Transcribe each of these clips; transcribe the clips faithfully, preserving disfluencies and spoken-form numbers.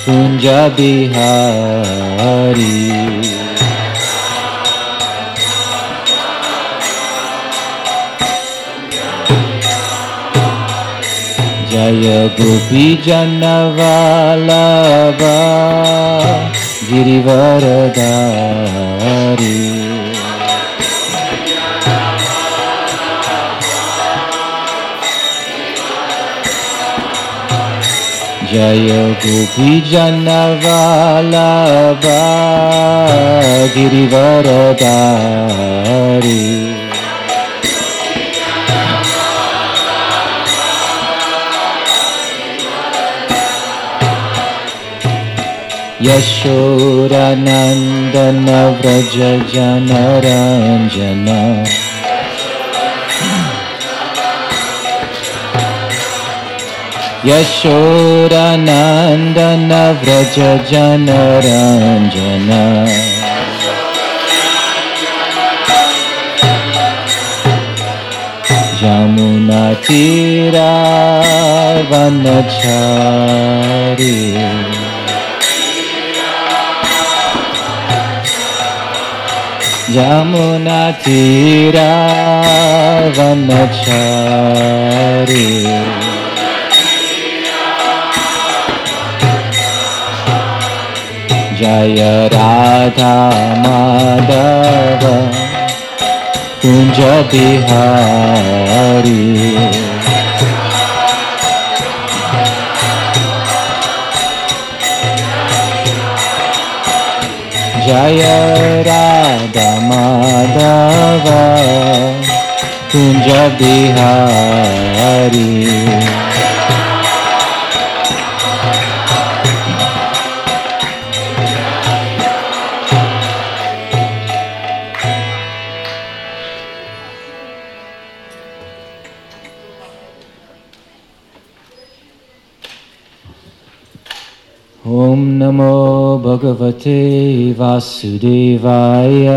कुंज बिहारी। जय गोपी जन वल्लभ गिरिवरधारी। जय गोपी जन वल्लभ गिरिवरधारी। यशोरनंदन व्रज जनरंजन। यशोरनंदन व्रज जनरंजन। यमुना तीरा वनचारी। यमुना तीरा वनचारी। जय राधा माधव कुंज बिहारी। जय राधा माधव कुंज बिहारी। ओम नमो भगवते वासुदेवाय।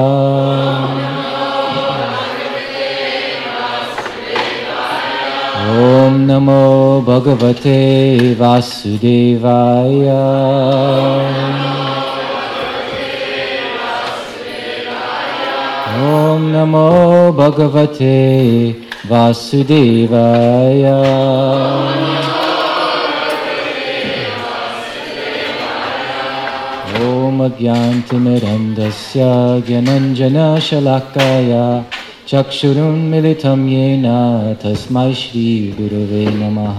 ओम नमो भगवते वासुदेवाय। ओम नमो भगवते वासुदेवाय। ज्ञानतिमिरन्धस्य ज्ञानाञ्जनशलाकया चक्षुरुन्मिलितं येन तस्मै श्रीगुरवे नमः।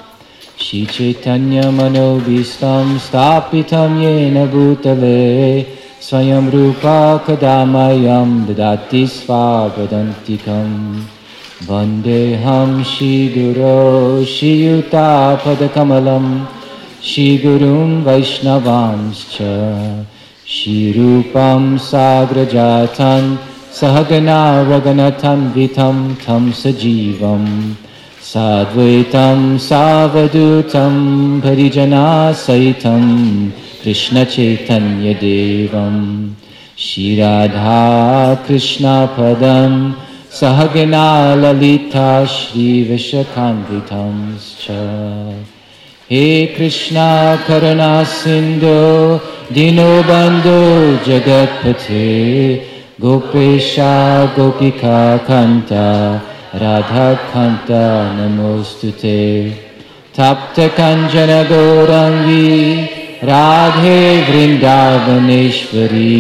श्रीचैतन्यमनोभीष्टं स्थापितं येन भूतले स्वयं रूपा कदा मह्यं ददाति स्वापदान्तिकं। वन्देऽहं श्रीगुरो श्रीयुतापदकमलं श्रीगुरुं वैष्णवांश्च। श्रीरूपं साग्रजातं सहगना रघुनाथान्वितं तं सजीवं साद्वैतं सावधूतं परिजनासहितं कृष्णचैतन्यदेवं श्रीराधा कृष्णपदं सहगना ललिता श्रीविशाखान्वितंश्च। हे कृष्णा करुणा सिंधु दीनबंधु जगत्पते गोपेशा गोपिका कांता राधा कांता नमोस्तुते। तप्त कंचन गौरांगी राधे वृंदावनेश्वरी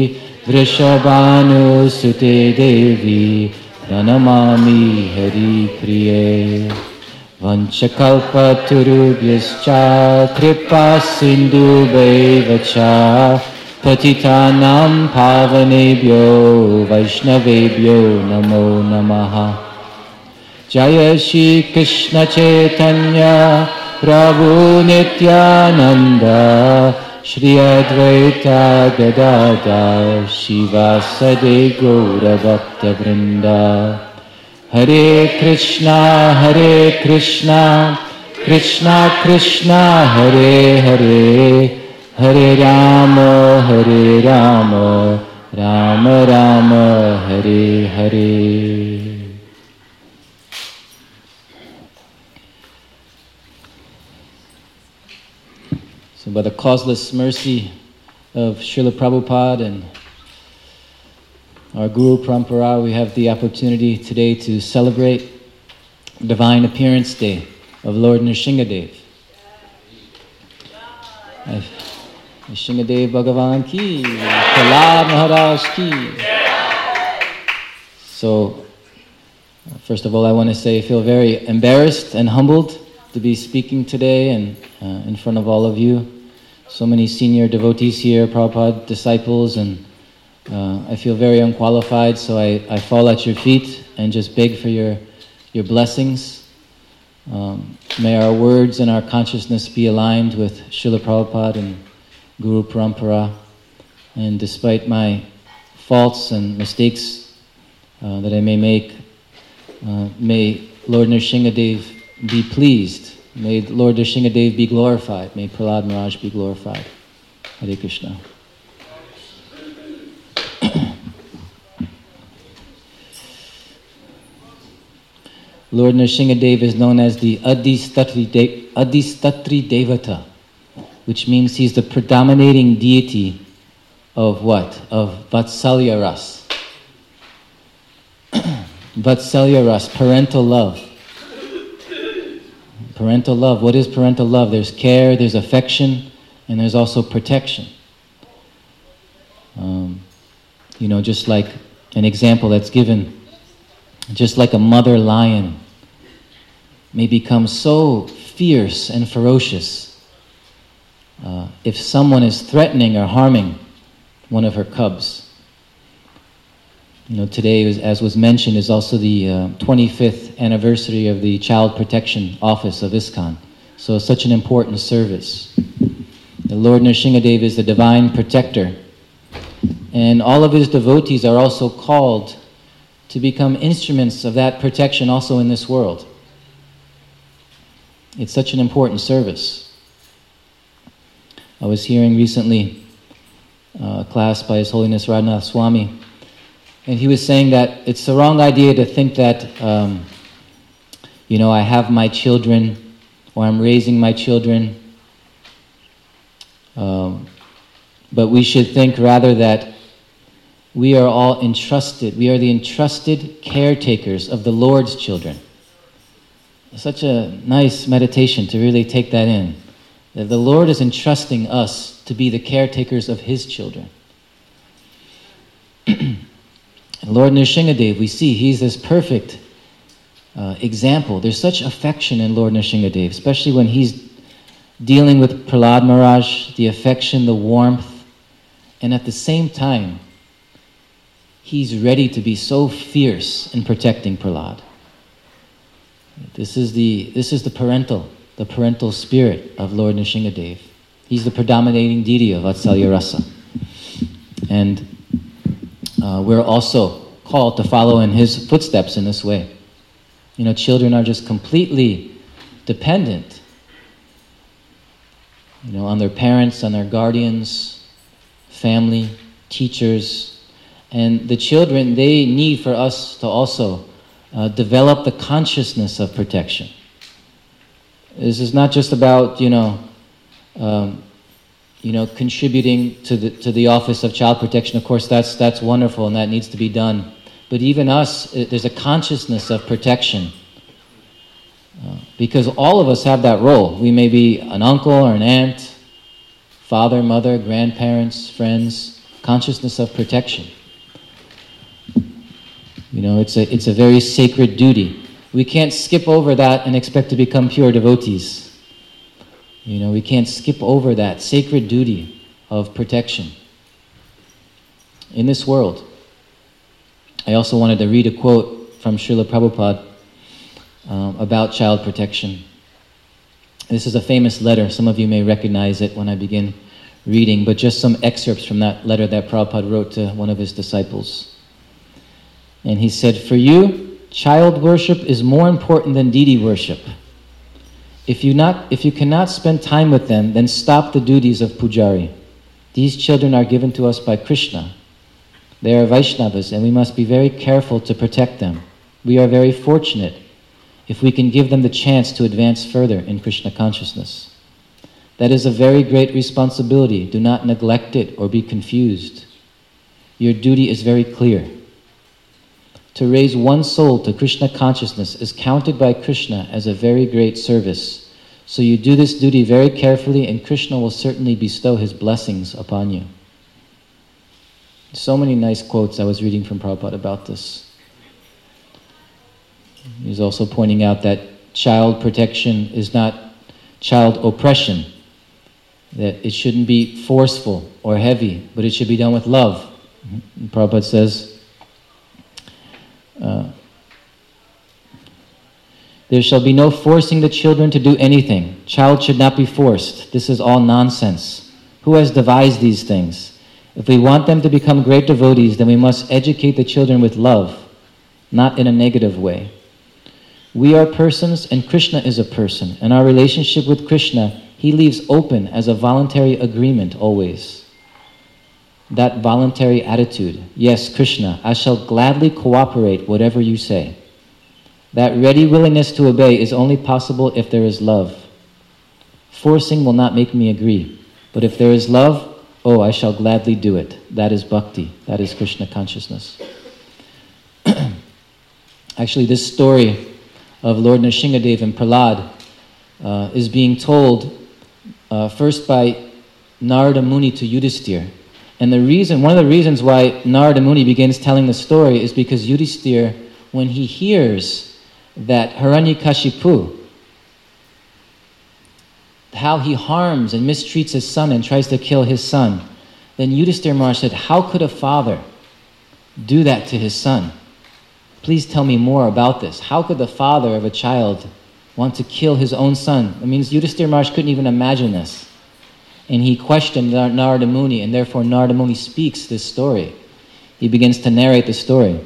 वृषभानुसुते देवी प्रणमामि हरिप्रिये। वंशकल्पतरुभ्यश्च कृपा सिन्धुभ्यैव च पतितानां पावनेभ्यो वैष्णवेभ्यो नमो नमः। जय श्री कृष्ण चैतन्य प्रभु नित्यानंद श्री अद्वैत गदाधर शिवासादि गौरभक्तवृंद। हरे कृष्णा हरे कृष्णा कृष्णा कृष्णा हरे हरे हरे राम हरे Ram Ram Ram Hare Hare. So So by the causeless mercy of Srila Prabhupada and our Guru Parampara, we have the opportunity today to celebrate Divine Appearance Day of Lord Nrsingadev. Nrsingadev Bhagavan ki, Prahlad Maharaj ki. So, first of all, I want to say I feel very embarrassed and humbled to be speaking today and uh, in front of all of you. So many senior devotees here, Prabhupada disciples, and uh, I feel very unqualified, so I, I fall at your feet and just beg for your, your blessings. Um, may our words and our consciousness be aligned with Srila Prabhupada and Guru Parampara. And despite my faults and mistakes uh, that I may make, uh, may Lord Nrsingadev be pleased. May Lord Nrsingadev be glorified. May Prahlad Maharaj be glorified. Hare Krishna. Lord Nrsingadev is known as the Adhistatri, De- Adhistatri Devata, which means he's the predominating deity of what? Of Vatsalya Ras. Vatsalya Ras, parental love. Parental love. What is parental love? There's care, there's affection, and there's also protection. Um, you know, just like an example that's given, just like a mother lion may become so fierce and ferocious uh, if someone is threatening or harming one of her cubs. You know, today, as was mentioned, is also the uh, twenty-fifth anniversary of the Child Protection Office of ISKCON. So it's such an important service. The Lord Nrsingadev is the divine protector. And all of his devotees are also called to become instruments of that protection also in this world. It's such an important service. I was hearing recently uh, a class by His Holiness Radhanath Swami, and he was saying that it's the wrong idea to think that, um, you know, I have my children, or I'm raising my children, um, but we should think rather that we are all entrusted, we are the entrusted caretakers of the Lord's children. It's such a nice meditation to really take that in, that the Lord is entrusting us to be the caretakers of His children. Lord Nrsingadev, we see he's this perfect uh, example. There's such affection in Lord Nrsingadev, especially when he's dealing with Prahlad Maharaj, the affection, the warmth, and at the same time, he's ready to be so fierce in protecting Prahlad. This is the this is the parental, the parental spirit of Lord Nrsingadev. He's the predominating deity of Vatsalya Rasa. And Uh, we're also called to follow in his footsteps in this way. You know, children are just completely dependent, you know, on their parents, on their guardians, family, teachers. And the children, they need for us to also uh, develop the consciousness of protection. This is not just about, you know, um, you know, contributing to the to the office of child protection. Of course, that's that's wonderful and that needs to be done. But even us, it, there's a consciousness of protection. Uh, because all of us have that role. We may be an uncle or an aunt, father, mother, grandparents, friends, consciousness of protection. You know, it's a it's a very sacred duty. We can't skip over that and expect to become pure devotees. You know, we can't skip over that sacred duty of protection in this world. I also wanted to read a quote from Srila Prabhupada um, about child protection. This is a famous letter. Some of you may recognize it when I begin reading, but just some excerpts from that letter that Prabhupada wrote to one of his disciples. And he said, "For you, child worship is more important than deity worship. If you not, if you cannot spend time with them, then stop the duties of pujari. These children are given to us by Krishna. They are Vaishnavas, and we must be very careful to protect them. We are very fortunate if we can give them the chance to advance further in Krishna consciousness. That is a very great responsibility. Do not neglect it or be confused. Your duty is very clear. To raise one soul to Krishna consciousness is counted by Krishna as a very great service. So you do this duty very carefully, and Krishna will certainly bestow his blessings upon you. So many nice quotes I was reading from Prabhupada about this. He's also pointing out that child protection is not child oppression, that it shouldn't be forceful or heavy, but it should be done with love. And Prabhupada says, uh, there shall be no forcing the children to do anything. Child should not be forced. This is all nonsense. Who has devised these things? If we want them to become great devotees, then we must educate the children with love, not in a negative way. We are persons and Krishna is a person. And our relationship with Krishna, he leaves open as a voluntary agreement always. That voluntary attitude. Yes, Krishna, I shall gladly cooperate whatever you say. That ready willingness to obey is only possible if there is love. Forcing will not make me agree. But if there is love, oh, I shall gladly do it. That is bhakti. That is Krishna consciousness. Actually, this story of Lord Nrsingadev and Prahlad uh, is being told uh, first by Narada Muni to Yudhisthira. And the reason, one of the reasons why Narada Muni begins telling the story is because Yudhisthira, when he hears that Hiranyakashipu, how he harms and mistreats his son and tries to kill his son, then Yudhisthira Maharaj said, how could a father do that to his son? Please tell me more about this. How could the father of a child want to kill his own son? It means Yudhisthira Maharaj couldn't even imagine this. And he questioned Narada Muni, and therefore Narada Muni speaks this story. He begins to narrate the story.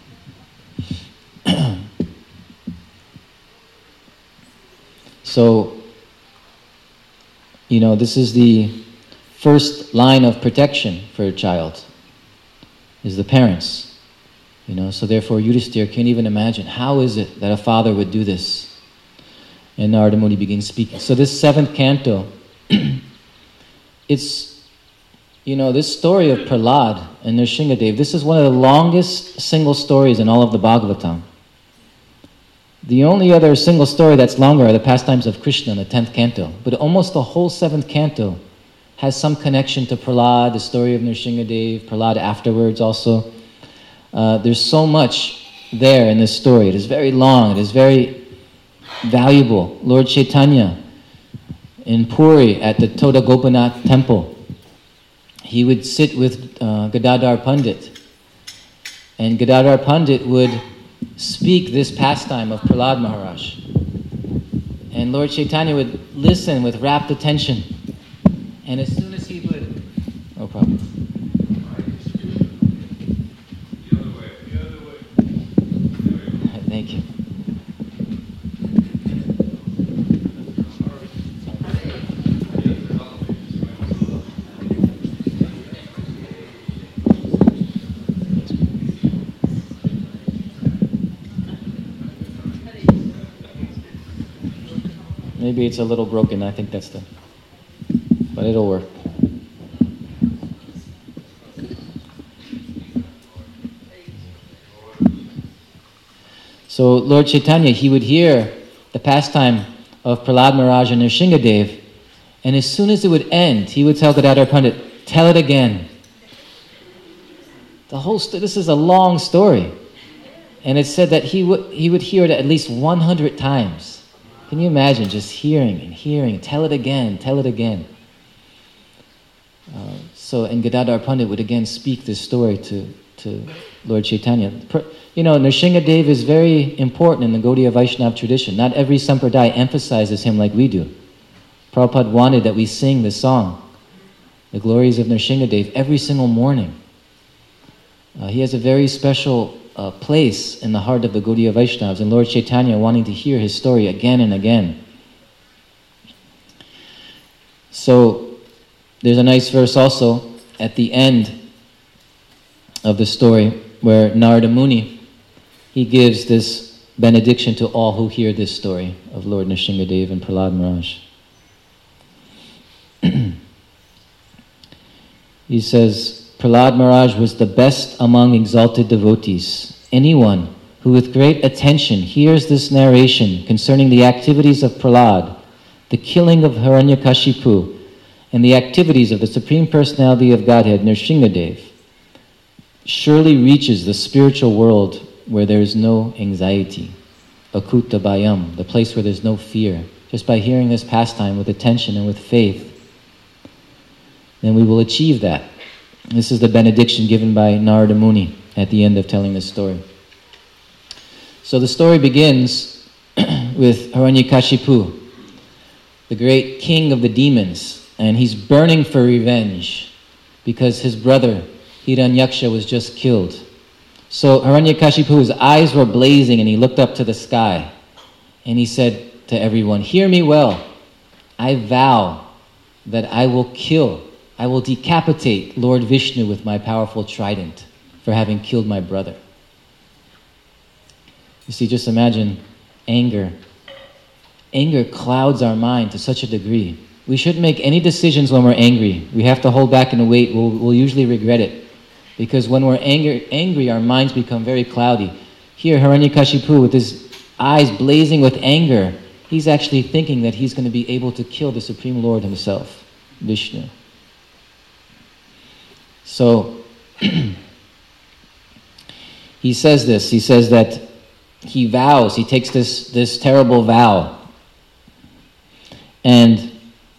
So, you know, this is the first line of protection for a child, is the parents. You know, so therefore Yudhisthira can't even imagine, how is it that a father would do this? And Narada Muni begins speaking. So this seventh canto, it's, you know, this story of Prahlad and Nrsingadev, this is one of the longest single stories in all of the Bhagavatam. The only other single story that's longer are the pastimes of Krishna in the tenth canto. But almost the whole seventh canto has some connection to Prahlad, the story of Nrsingadev, Prahlad afterwards also. Uh, there's so much there in this story. It is very long. It is very valuable. Lord Chaitanya in Puri at the Toda Gopinath temple, he would sit with uh, Gadadhar Pandit. And Gadadhar Pandit would speak this pastime of Prahlad Maharaj. And Lord Chaitanya would listen with rapt attention. And as soon as he would... No problem. The other way, the other way. Thank you. Maybe it's a little broken. I think that's the... But it'll work. So Lord Chaitanya, he would hear the pastime of Prahlad Maharaj and Nrsingadev, and as soon as it would end, he would tell Gadadhar Pandit, tell it again. The whole st- this is a long story. And it said that he would he would hear it at least one hundred times. Can you imagine just hearing and hearing, tell it again, tell it again. Uh, so, and Gadadhar Pandit would again speak this story to, to Lord Chaitanya. You know, Nrsingadev is very important in the Gaudiya Vaishnava tradition. Not every sampradaya emphasizes him like we do. Prabhupada wanted that we sing this song, the glories of Nrsingadev, every single morning. Uh, he has a very special uh, place in the heart of the Gaudiya Vaishnavas, and Lord Chaitanya wanting to hear his story again and again. So, there's a nice verse also at the end of the story where Narada Muni, he gives this benediction to all who hear this story of Lord Nrsingadev and Prahlad Maharaj. He says, Prahlad Maharaj was the best among exalted devotees. Anyone who with great attention hears this narration concerning the activities of Prahlad, the killing of Hiranyakashipu, and the activities of the Supreme Personality of Godhead, Nrsingadev, surely reaches the spiritual world where there is no anxiety, Akuta Bhayam, the place where there's no fear. Just by hearing this pastime with attention and with faith, then we will achieve that. This is the benediction given by Narada Muni at the end of telling this story. So the story begins with Hiranyakashipu, the great king of the demons, and he's burning for revenge because his brother Hiranyaksha was just killed. So Hiranyakashipu's eyes were blazing and he looked up to the sky and he said to everyone, "Hear me well. I vow that I will kill, I will decapitate Lord Vishnu with my powerful trident for having killed my brother." You see, just imagine anger. Anger clouds our mind to such a degree. We shouldn't make any decisions when we're angry. We have to hold back and wait. We'll, we'll usually regret it. Because when we're angry, angry, our minds become very cloudy. Here, Hiranyakashipu, with his eyes blazing with anger, he's actually thinking that he's going to be able to kill the Supreme Lord himself, Vishnu. So, he says this, he says that he vows, he takes this, this terrible vow. And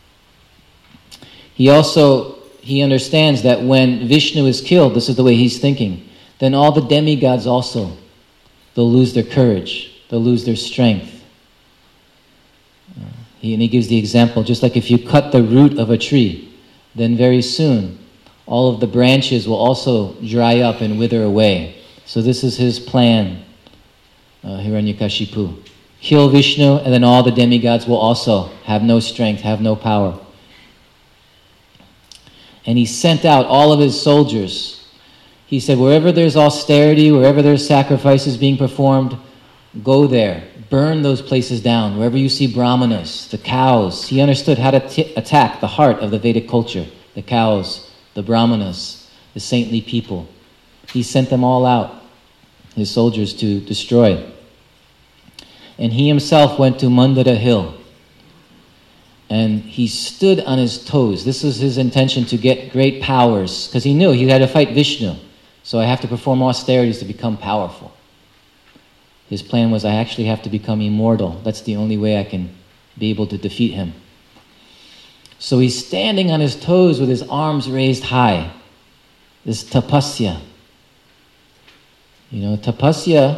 he also, he understands that when Vishnu is killed, this is the way he's thinking, then all the demigods also, they'll lose their courage, they'll lose their strength. Uh, he, and he gives the example, just like if you cut the root of a tree, then very soon all of the branches will also dry up and wither away. So this is his plan, uh, Hiranyakashipu. Kill Vishnu, and then all the demigods will also have no strength, have no power. And he sent out all of his soldiers. He said, wherever there's austerity, wherever there's sacrifices being performed, go there. Burn those places down. Wherever you see brahmanas, the cows. He understood how to t- attack the heart of the Vedic culture. The cows, the brahmanas, the saintly people. He sent them all out, his soldiers, to destroy. And he himself went to Mandara Hill. And he stood on his toes. This was his intention, to get great powers, because he knew he had to fight Vishnu. So I have to perform austerities to become powerful. His plan was, I actually have to become immortal. That's the only way I can be able to defeat him. So he's standing on his toes with his arms raised high. This tapasya. You know, tapasya,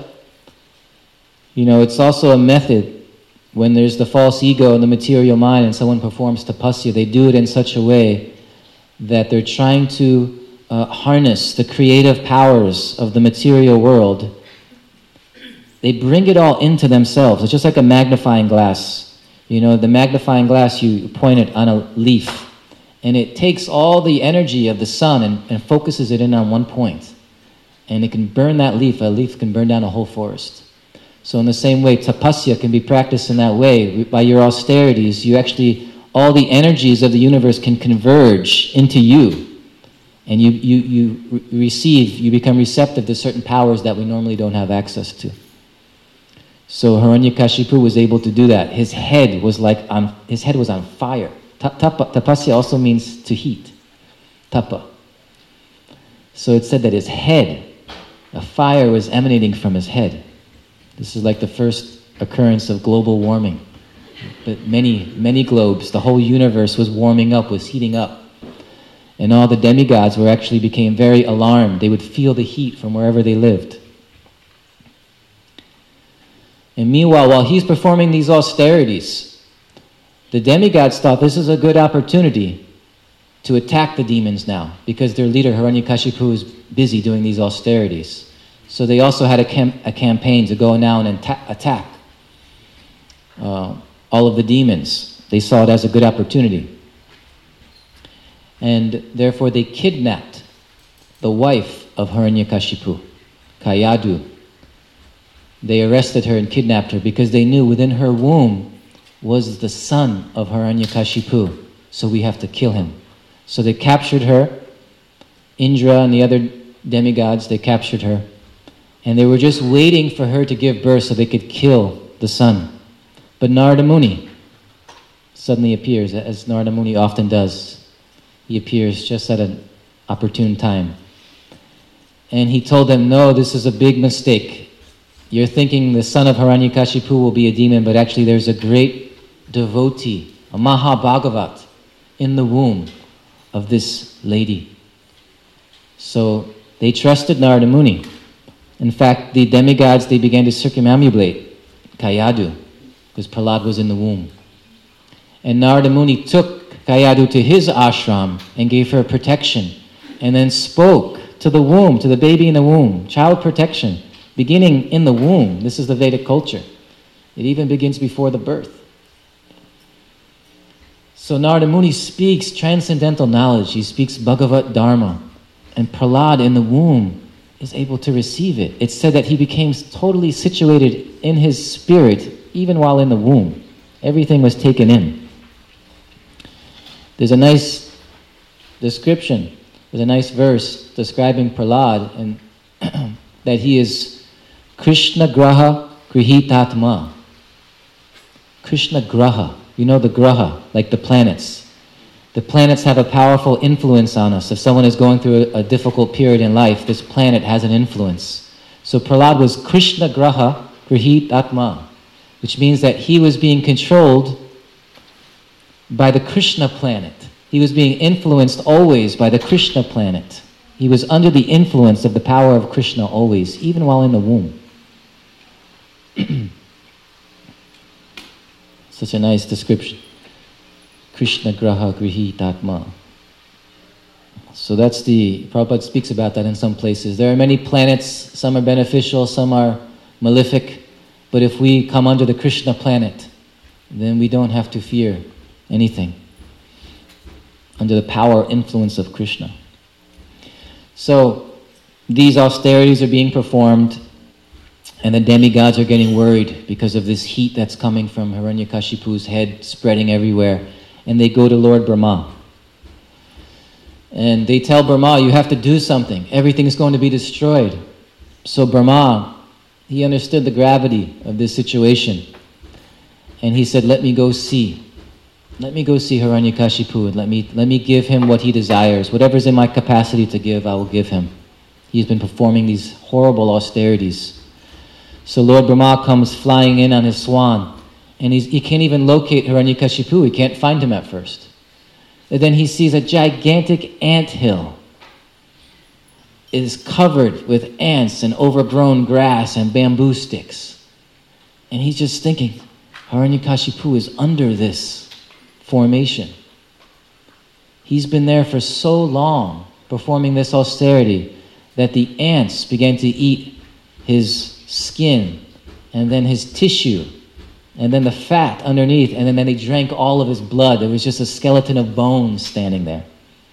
you know, it's also a method. When there's the false ego in the material mind and someone performs tapasya, they do it in such a way that they're trying to uh, harness the creative powers of the material world. They bring it all into themselves. It's just like a magnifying glass. You know, the magnifying glass, you point it on a leaf, and it takes all the energy of the sun and, and focuses it in on one point. And it can burn that leaf. A leaf can burn down a whole forest. So in the same way, tapasya can be practiced in that way. By your austerities, you actually, all the energies of the universe can converge into you. And you, you, you re- receive, you become receptive to certain powers that we normally don't have access to. So Hiranyakashipu was able to do that. His head was like on, his head was on fire. Tapa, tapasya also means to heat. Tapa. So it said that his head, a fire was emanating from his head. This is like the first occurrence of global warming. But many, many globes, the whole universe was warming up, was heating up. And all the demigods were actually became very alarmed. They would feel the heat from wherever they lived. And meanwhile, while he's performing these austerities, the demigods thought this is a good opportunity to attack the demons now, because their leader, Hiranyakashipu, is busy doing these austerities. So they also had a, cam- a campaign to go now and anta- attack uh, all of the demons. They saw it as a good opportunity. And therefore they kidnapped the wife of Hiranyakashipu, Kayadu. They arrested her and kidnapped her because they knew within her womb was the son of Hiranyakashipu. So we have to kill him. So they captured her Indra and the other demigods, they captured her. And they were just waiting for her to give birth so they could kill the sun. But Narada Muni suddenly appears, as Narada Muni often does. He appears just at an opportune time. And he told them, no, this is a big mistake. You're thinking the son of Hiranyakashipu will be a demon, but actually there's a great devotee, a Mahabhagavat, in the womb of this lady. So they trusted Narada Muni. In fact, the demigods, they began to circumambulate Kayadu, because Prahlad was in the womb. And Narada Muni took Kayadu to his ashram and gave her protection, and then spoke to the womb, to the baby in the womb, child protection, beginning in the womb. This is the Vedic culture. It even begins before the birth. So Narada Muni speaks transcendental knowledge. He speaks Bhagavat Dharma. And Prahlad in the womb is able to receive it. It's said that he became totally situated in his spirit even while in the womb. Everything was taken in. There's a nice description, there's a nice verse describing Prahlad, and that he is Krishna Graha Grihitatma. Krishna Graha. You know the Graha, like the planets. The planets have a powerful influence on us. If someone is going through a, a difficult period in life, this planet has an influence. So Prahlad was Krishna Graha Grihit Atma, which means that he was being controlled by the Krishna planet. He was being influenced always by the Krishna planet. He was under the influence of the power of Krishna always, even while in the womb. Such a nice description. Krishna Graha Grihit Atma. So that's the, Prabhupada speaks about that in some places. There are many planets, some are beneficial, some are malefic, but if we come under the Krishna planet, then we don't have to fear anything, under the power, influence of Krishna. So these austerities are being performed, and the demigods are getting worried because of this heat that's coming from Hiranyakashipu's head, spreading everywhere. And they go to Lord Brahma. And they tell Brahma, you have to do something. Everything's going to be destroyed. So Brahma, he understood the gravity of this situation. And he said, let me go see. Let me go see Hiranyakashipu, and let me, let me give him what he desires. Whatever's in my capacity to give, I will give him. He's been performing these horrible austerities. So Lord Brahma comes flying in on his swan. And he's, he can't even locate Hiranyakashipu. He can't find him at first. And then he sees a gigantic anthill. It is covered with ants and overgrown grass and bamboo sticks. And he's just thinking, Hiranyakashipu is under this formation. He's been there for so long, performing this austerity, that the ants began to eat his skin and then his tissue, and then the fat underneath, and then, then they drank all of his blood. There was just a skeleton of bones standing there.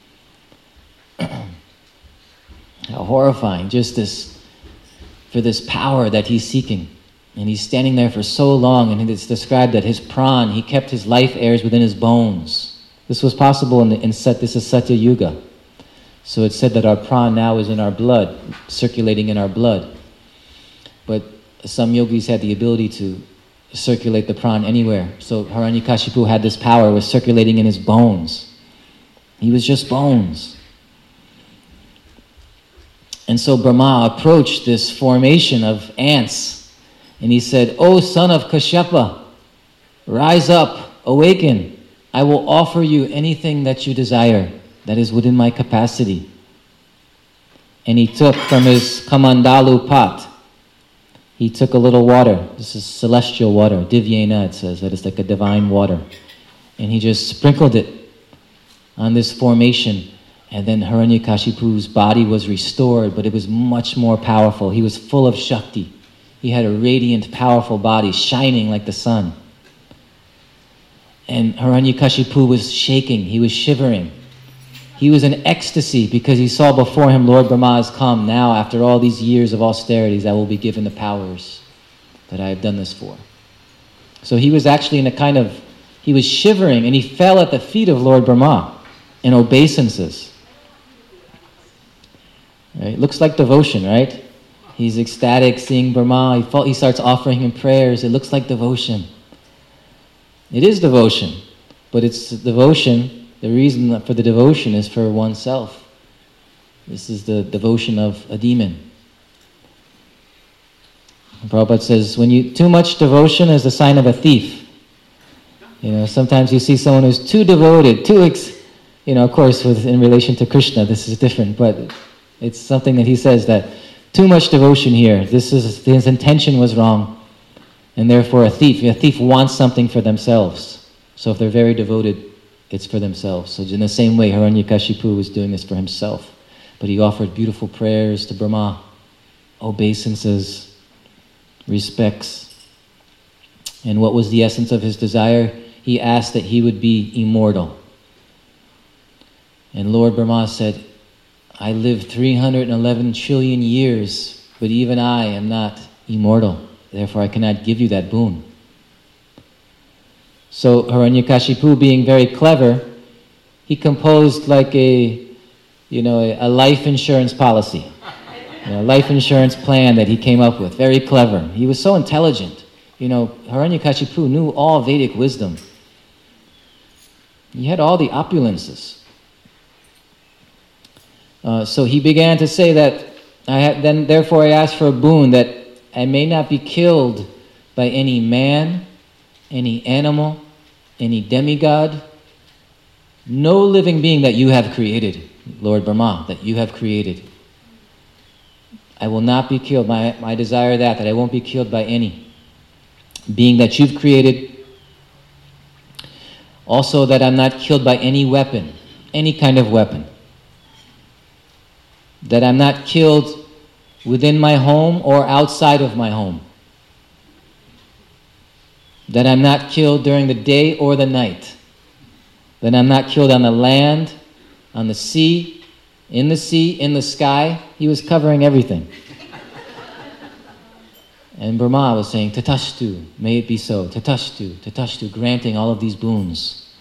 How horrifying, just this, for this power that he's seeking. And he's standing there for so long, and it's described that his pran, he kept his life airs within his bones. This was possible in, the, in Sat, this is Satya Yuga. So it's said that our pran now is in our blood, circulating in our blood. But some yogis had the ability to circulate the pran anywhere. So Hiranyakashipu had this power, it was circulating in his bones. He was just bones. And so Brahma approached this formation of ants, and he said, O son of Kashyapa, rise up, awaken. I will offer you anything that you desire that is within my capacity. And he took from his kamandalu pot, he took a little water. This is celestial water. Divyena, it says. That is like a divine water. And he just sprinkled it on this formation. And then Hiranyakashipu's body was restored, but it was much more powerful. He was full of Shakti. He had a radiant, powerful body, shining like the sun. And Hiranyakashipu was shaking. He was shivering. He was in ecstasy because he saw before him Lord Brahma has come. Now, after all these years of austerities, I will be given the powers that I have done this for. So he was actually in a kind of, he was shivering, and he fell at the feet of Lord Brahma in obeisances. Right? It looks like devotion, right? He's ecstatic seeing Brahma. He, fall, he starts offering him prayers. It looks like devotion. It is devotion, but it's devotion. The reason for the devotion is for oneself. This is the devotion of a demon. And Prabhupada says, when you too much devotion is a sign of a thief. You know, sometimes you see someone who's too devoted, too, ex, you know, of course, with in relation to Krishna, this is different, but it's something that he says that too much devotion here. This is his intention was wrong, and therefore a thief. A thief wants something for themselves. So if they're very devoted, it's for themselves. So in the same way, Hiranyakashipu was doing this for himself, but he offered beautiful prayers to Brahma, obeisances, respects. And what was the essence of his desire? He asked that he would be immortal. And Lord Brahma said, I lived three hundred eleven trillion years, but even I am not immortal. Therefore, I cannot give you that boon. So Hiranyakashipu, being very clever, he composed like a, you know, a, a life insurance policy, you know, a life insurance plan that he came up with. Very clever. He was so intelligent. You know, Hiranyakashipu knew all Vedic wisdom. He had all the opulences. Uh, so he began to say that, I ha- then therefore I asked for a boon that I may not be killed by any man, any animal, any demigod, no living being that you have created, Lord Brahma, that you have created. I will not be killed. My, my desire that, that I won't be killed by any being that you've created. Also that I'm not killed by any weapon, any kind of weapon. That I'm not killed within my home or outside of my home. That I'm not killed during the day or the night. That I'm not killed on the land, on the sea, in the sea, in the sky. He was covering everything. And Brahma was saying, Tatashtu, may it be so. Tatashtu, Tatashtu, granting all of these boons.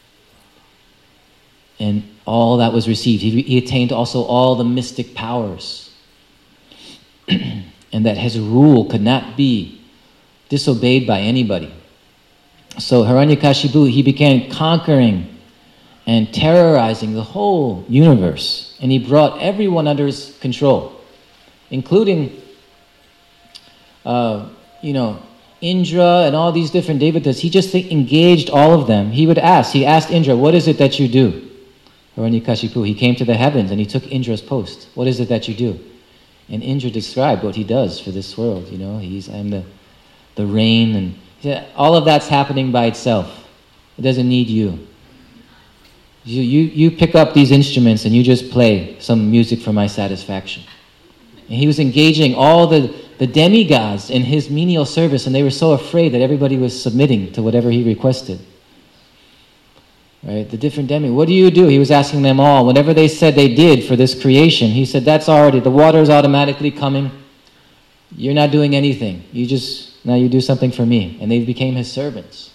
And all that was received. He, he attained also all the mystic powers. And that his rule could not be disobeyed by anybody. So Hiranyakashipu, he began conquering and terrorizing the whole universe. And he brought everyone under his control, including, uh, you know, Indra and all these different devatas. He just engaged all of them. He would ask, he asked Indra, what is it that you do? Hiranyakashipu, he came to the heavens and he took Indra's post. What is it that you do? And Indra described what he does for this world. You know, he's I'm the the rain, and he said, all of that's happening by itself. It doesn't need you. You you you pick up these instruments and you just play some music for my satisfaction. And he was engaging all the the demigods in his menial service, and they were so afraid that everybody was submitting to whatever he requested. Right, the different demi. What do you do? He was asking them all. Whatever they said they did for this creation, he said, that's already, the water is automatically coming. You're not doing anything. You just, now you do something for me. And they became his servants.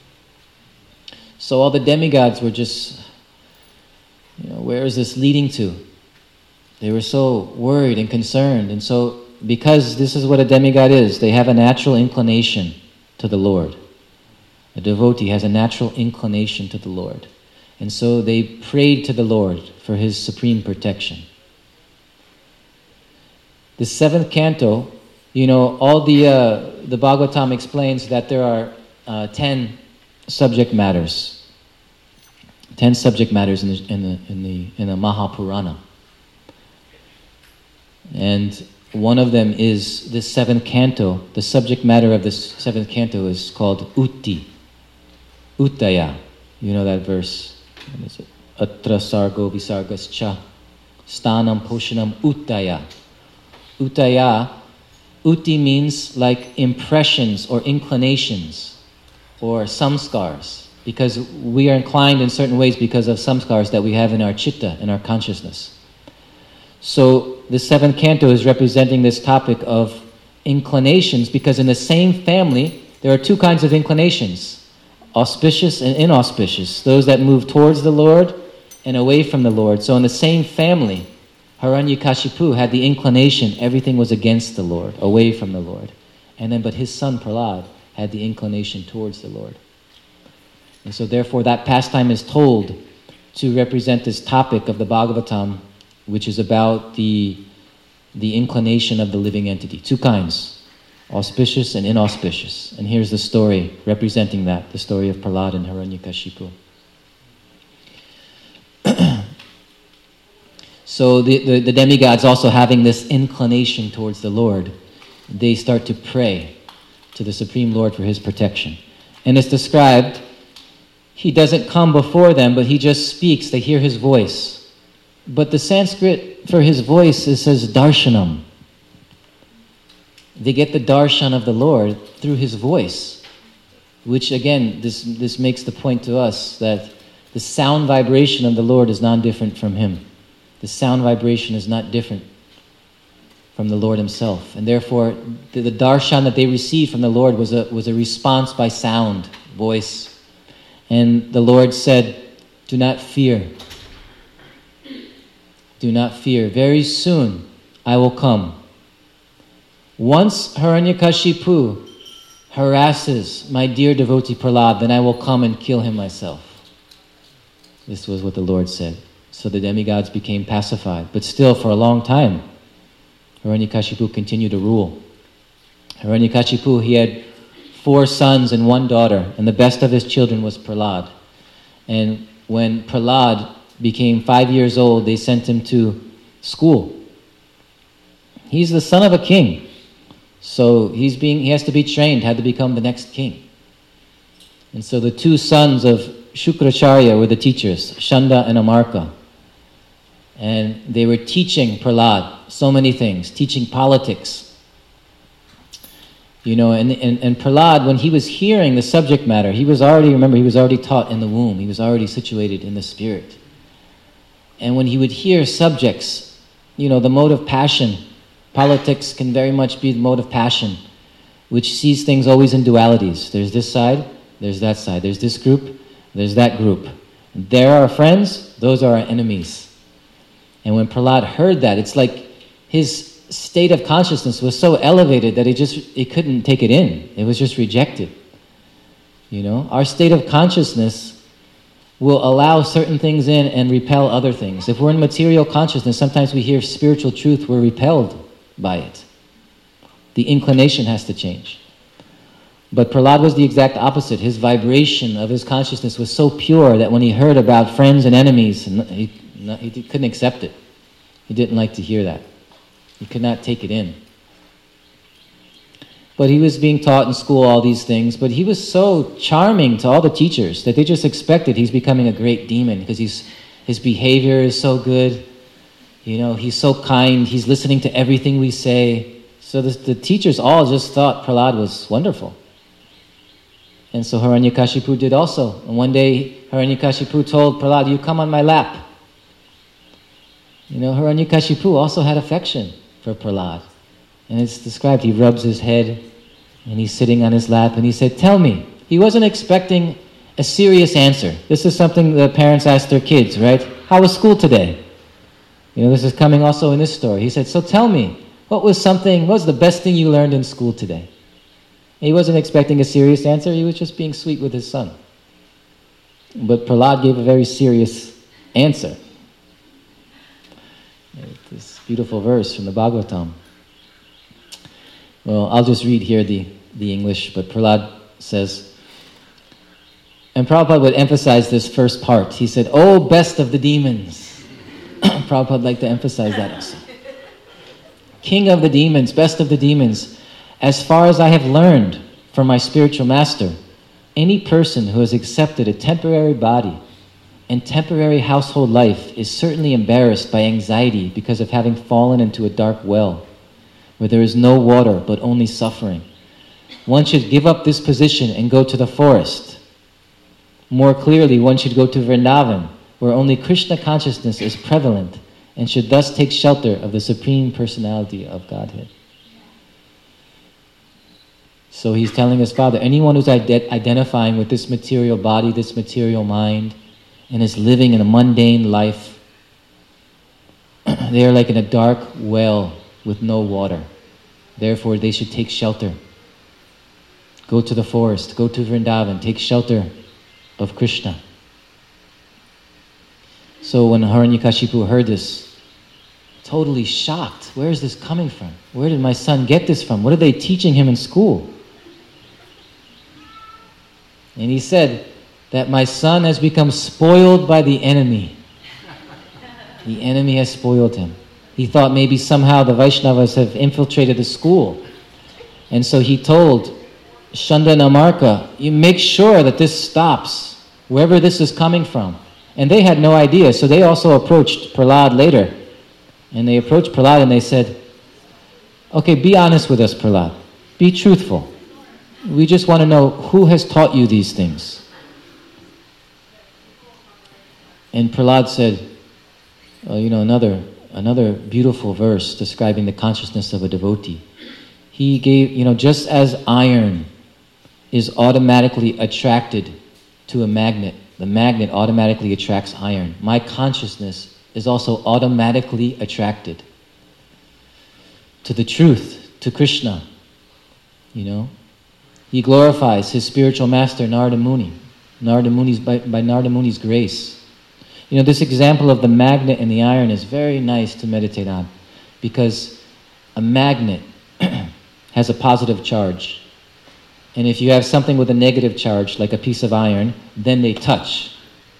So all the demigods were just, you know, where is this leading to? They were so worried and concerned. And so, because this is what a demigod is, they have a natural inclination to the Lord. A devotee has a natural inclination to the Lord. And so they prayed to the Lord for his supreme protection. The seventh canto, you know, all the, uh, the Bhagavatam explains that there are uh, ten subject matters. Ten subject matters in the, in the, in the, in the Mahapurana. And one of them is this seventh canto. The subject matter of this seventh canto is called Utti. Uttaya, you know that verse. What is it? Atra sargo visargascha stanam poshanam uttaya. Uttaya, utti means like impressions or inclinations or samskars, because we are inclined in certain ways because of samskars that we have in our chitta, in our consciousness. So the seventh canto is representing this topic of inclinations, because in the same family there are two kinds of inclinations. Auspicious and inauspicious, those that move towards the Lord and away from the Lord. So in the same family, Hiranyakashipu had the inclination, everything was against the Lord, away from the Lord. And then, but his son Prahlad had the inclination towards the Lord. And so therefore that pastime is told to represent this topic of the Bhagavatam, which is about the, the inclination of the living entity. Two kinds, auspicious and inauspicious. And here's the story representing that, the story of Prahlad and Hiranyakashipu. So the, the, the demigods also having this inclination towards the Lord, they start to pray to the Supreme Lord for his protection. And it's described, he doesn't come before them, but he just speaks, they hear his voice. But the Sanskrit for his voice, it says darshanam. They get the darshan of the Lord through his voice, which again, this, this makes the point to us that the sound vibration of the Lord is non-different from him. The sound vibration is not different from the Lord himself. And therefore, the, the darshan that they received from the Lord was a, was a response by sound, voice. And the Lord said, do not fear. Do not fear. Very soon I will come. Once Hiranyakashipu harasses my dear devotee Prahlad, then I will come and kill him myself. This was what the Lord said. So the demigods became pacified. But still, for a long time, Hiranyakashipu continued to rule. Hiranyakashipu, he had four sons and one daughter, and the best of his children was Prahlad. And when Prahlad became five years old, they sent him to school. He's the son of a king, so he's being he has to be trained, had to become the next king. And so the two sons of Shukracharya were the teachers, Shanda and Amarka. And they were teaching Prahlad so many things, teaching politics. You know, and, and, and Prahlad, when he was hearing the subject matter, he was already, remember, he was already taught in the womb. He was already situated in the spirit. And when he would hear subjects, you know, the mode of passion, politics can very much be the mode of passion, which sees things always in dualities. There's this side, there's that side. There's this group, there's that group. There are friends, those are our enemies. And when Prahlad heard that, it's like his state of consciousness was so elevated that it just, it couldn't take it in. It was just rejected. You know, our state of consciousness will allow certain things in and repel other things. If we're in material consciousness, sometimes we hear spiritual truth, we're repelled by it. The inclination has to change. But Prahlad was the exact opposite. His vibration of his consciousness was so pure that when he heard about friends and enemies, he, he couldn't accept it. He didn't like to hear that. He could not take it in. But he was being taught in school all these things, but he was so charming to all the teachers that they just expected he's becoming a great demon because he's, his behavior is so good. You know, he's so kind. He's listening to everything we say. So the, the teachers all just thought Prahlad was wonderful. And so Hiranyakashipu did also. And one day, Hiranyakashipu told Prahlad, you come on my lap. You know, Hiranyakashipu also had affection for Prahlad. And it's described, he rubs his head, and he's sitting on his lap, and he said, tell me. He wasn't expecting a serious answer. This is something the parents ask their kids, right? How was school today? You know, this is coming also in this story. He said, so tell me, what was something, what was the best thing you learned in school today? He wasn't expecting a serious answer, he was just being sweet with his son. But Prahlad gave a very serious answer. This beautiful verse from the Bhagavatam. Well, I'll just read here the, the English, but Prahlad says, and Prabhupada would emphasize this first part. He said, oh, best of the demons. Prabhupada would like to emphasize that also. King of the demons, best of the demons. As far as I have learned from my spiritual master, any person who has accepted a temporary body and temporary household life is certainly embarrassed by anxiety because of having fallen into a dark well, where there is no water but only suffering. One should give up this position and go to the forest. More clearly, one should go to Vrindavan, where only Krishna consciousness is prevalent, and should thus take shelter of the Supreme Personality of Godhead. So he's telling his father, anyone who's ide- identifying with this material body, this material mind, and is living in a mundane life, they are like in a dark well with no water. Therefore, they should take shelter. Go to the forest, go to Vrindavan, take shelter of Krishna. So when Hiranyakashipu heard this, totally shocked. Where is this coming from? Where did my son get this from? What are they teaching him in school? And he said that my son has become spoiled by the enemy. The enemy has spoiled him. He thought maybe somehow the Vaishnavas have infiltrated the school. And so he told Shanda and Amarka, you make sure that this stops, wherever this is coming from. And they had no idea, so they also approached Prahlad later. And they approached Prahlad and they said, okay, be honest with us, Prahlad. Be truthful. We just want to know who has taught you these things. And Prahlad said, uh, you know, another, another beautiful verse describing the consciousness of a devotee. He gave, you know, just as iron is automatically attracted to a magnet, the magnet automatically attracts iron. My consciousness is also automatically attracted to the truth, to Krishna. You know, he glorifies his spiritual master Narada Muni, Narada Muni's by, by Narada Muni's grace. You know, this example of the magnet and the iron is very nice to meditate on, because a magnet has a positive charge. And if you have something with a negative charge, like a piece of iron, then they touch.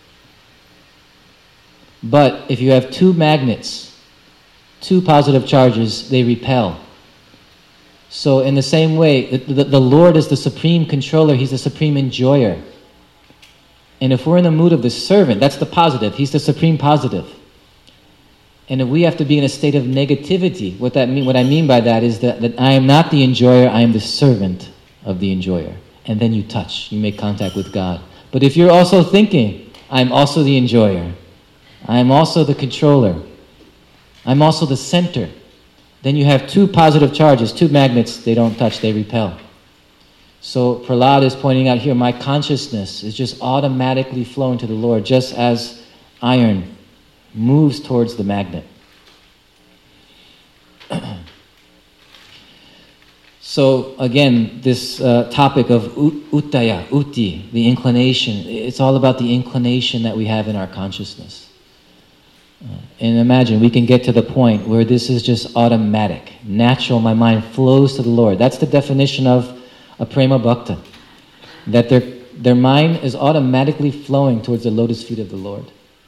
But if you have two magnets, two positive charges, they repel. So in the same way, the, the, the Lord is the supreme controller, He's the supreme enjoyer. And if we're in the mood of the servant, that's the positive, He's the supreme positive. And if we have to be in a state of negativity, what that mean, what I mean by that is that, that I am not the enjoyer, I am the servant of the enjoyer. And then you touch, you make contact with God. But if you're also thinking, I'm also the enjoyer, I'm also the controller, I'm also the center, then you have two positive charges, two magnets, they don't touch, they repel. So Prahlad is pointing out here, my consciousness is just automatically flowing to the Lord, just as iron moves towards the magnet. So again, this uh, topic of uttaya, utti, the inclination, it's all about the inclination that we have in our consciousness. Uh, and imagine, we can get to the point where this is just automatic, natural, my mind flows to the Lord. That's the definition of a prema bhakta, that their, their mind is automatically flowing towards the lotus feet of the Lord.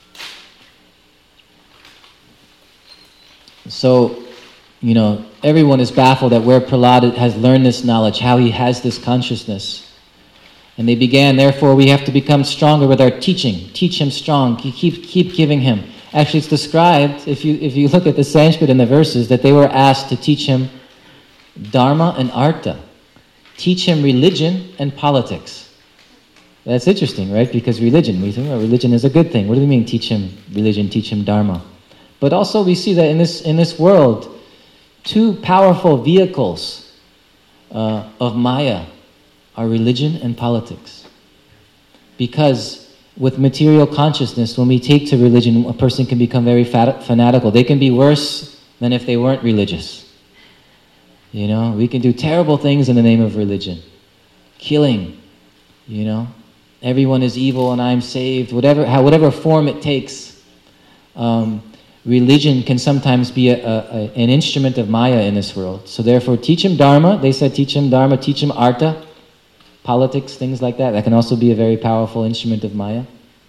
So, you know, everyone is baffled at where Prahlad has learned this knowledge, how he has this consciousness. And they began, therefore, we have to become stronger with our teaching. Teach him strong. Keep, keep giving him. Actually, it's described, if you, if you look at the Sanskrit in the verses, that they were asked to teach him dharma and artha. Teach him religion and politics. That's interesting, right? Because religion, we think, oh, religion is a good thing. What do we mean, teach him religion, teach him dharma? But also we see that in this, in this world, two powerful vehicles uh, of Maya are religion and politics. Because with material consciousness, when we take to religion, a person can become very fat- fanatical. They can be worse than if they weren't religious. You know, we can do terrible things in the name of religion. Killing, you know. Everyone is evil and I'm saved. Whatever, how, whatever form it takes. Um, religion can sometimes be a, a, a, an instrument of Maya in this world. So therefore, teach him dharma. They said teach him dharma, teach him artha. Politics, things like that. That can also be a very powerful instrument of Maya.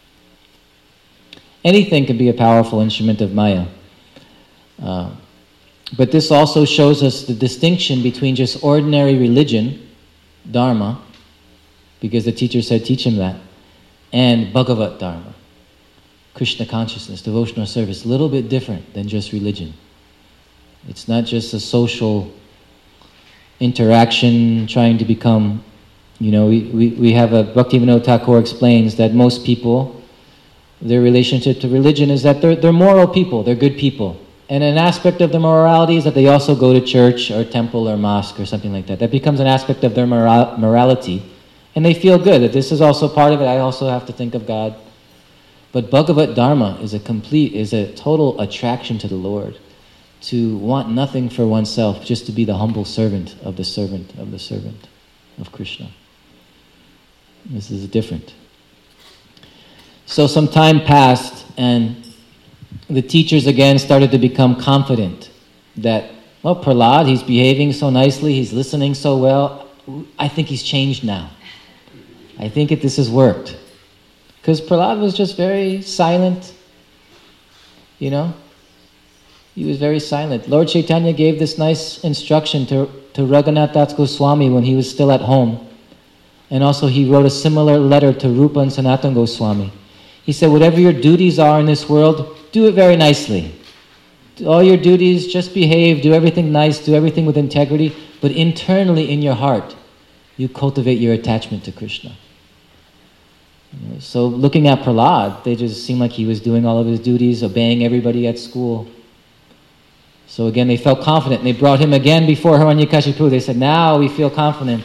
Anything can be a powerful instrument of Maya. Uh, but this also shows us the distinction between just ordinary religion, dharma, because the teacher said teach him that, and Bhagavat dharma, Krishna consciousness, devotional service, a little bit different than just religion. It's not just a social interaction trying to become, you know, we, we, we have a, Bhaktivinoda Thakur explains that most people, their relationship to religion is that they're, they're moral people, they're good people. And an aspect of their morality is that they also go to church or temple or mosque or something like that. That becomes an aspect of their moral, morality. And they feel good that this is also part of it. I also have to think of God. But Bhagavat Dharma is a complete, is a total attraction to the Lord. to want nothing for oneself, just to be the humble servant of the servant of the servant of Krishna. This is different. So some time passed, and the teachers again started to become confident that, well, Prahlad, he's behaving so nicely, he's listening so well, I think he's changed now. I think it, this has worked. Because Prahlad was just very silent, you know? He was very silent. Lord Chaitanya gave this nice instruction to, to Raghunath Das Goswami when he was still at home. And also he wrote a similar letter to Rupa and Sanatana Goswami. He said, whatever your duties are in this world, do it very nicely. All your duties, just behave, do everything nice, do everything with integrity, but internally in your heart, you cultivate your attachment to Krishna. You know, so looking at Prahlad, they just seemed like he was doing all of his duties, obeying everybody at school. So again, they felt confident, and they brought him again before Hiranyakashipu. They said, now we feel confident.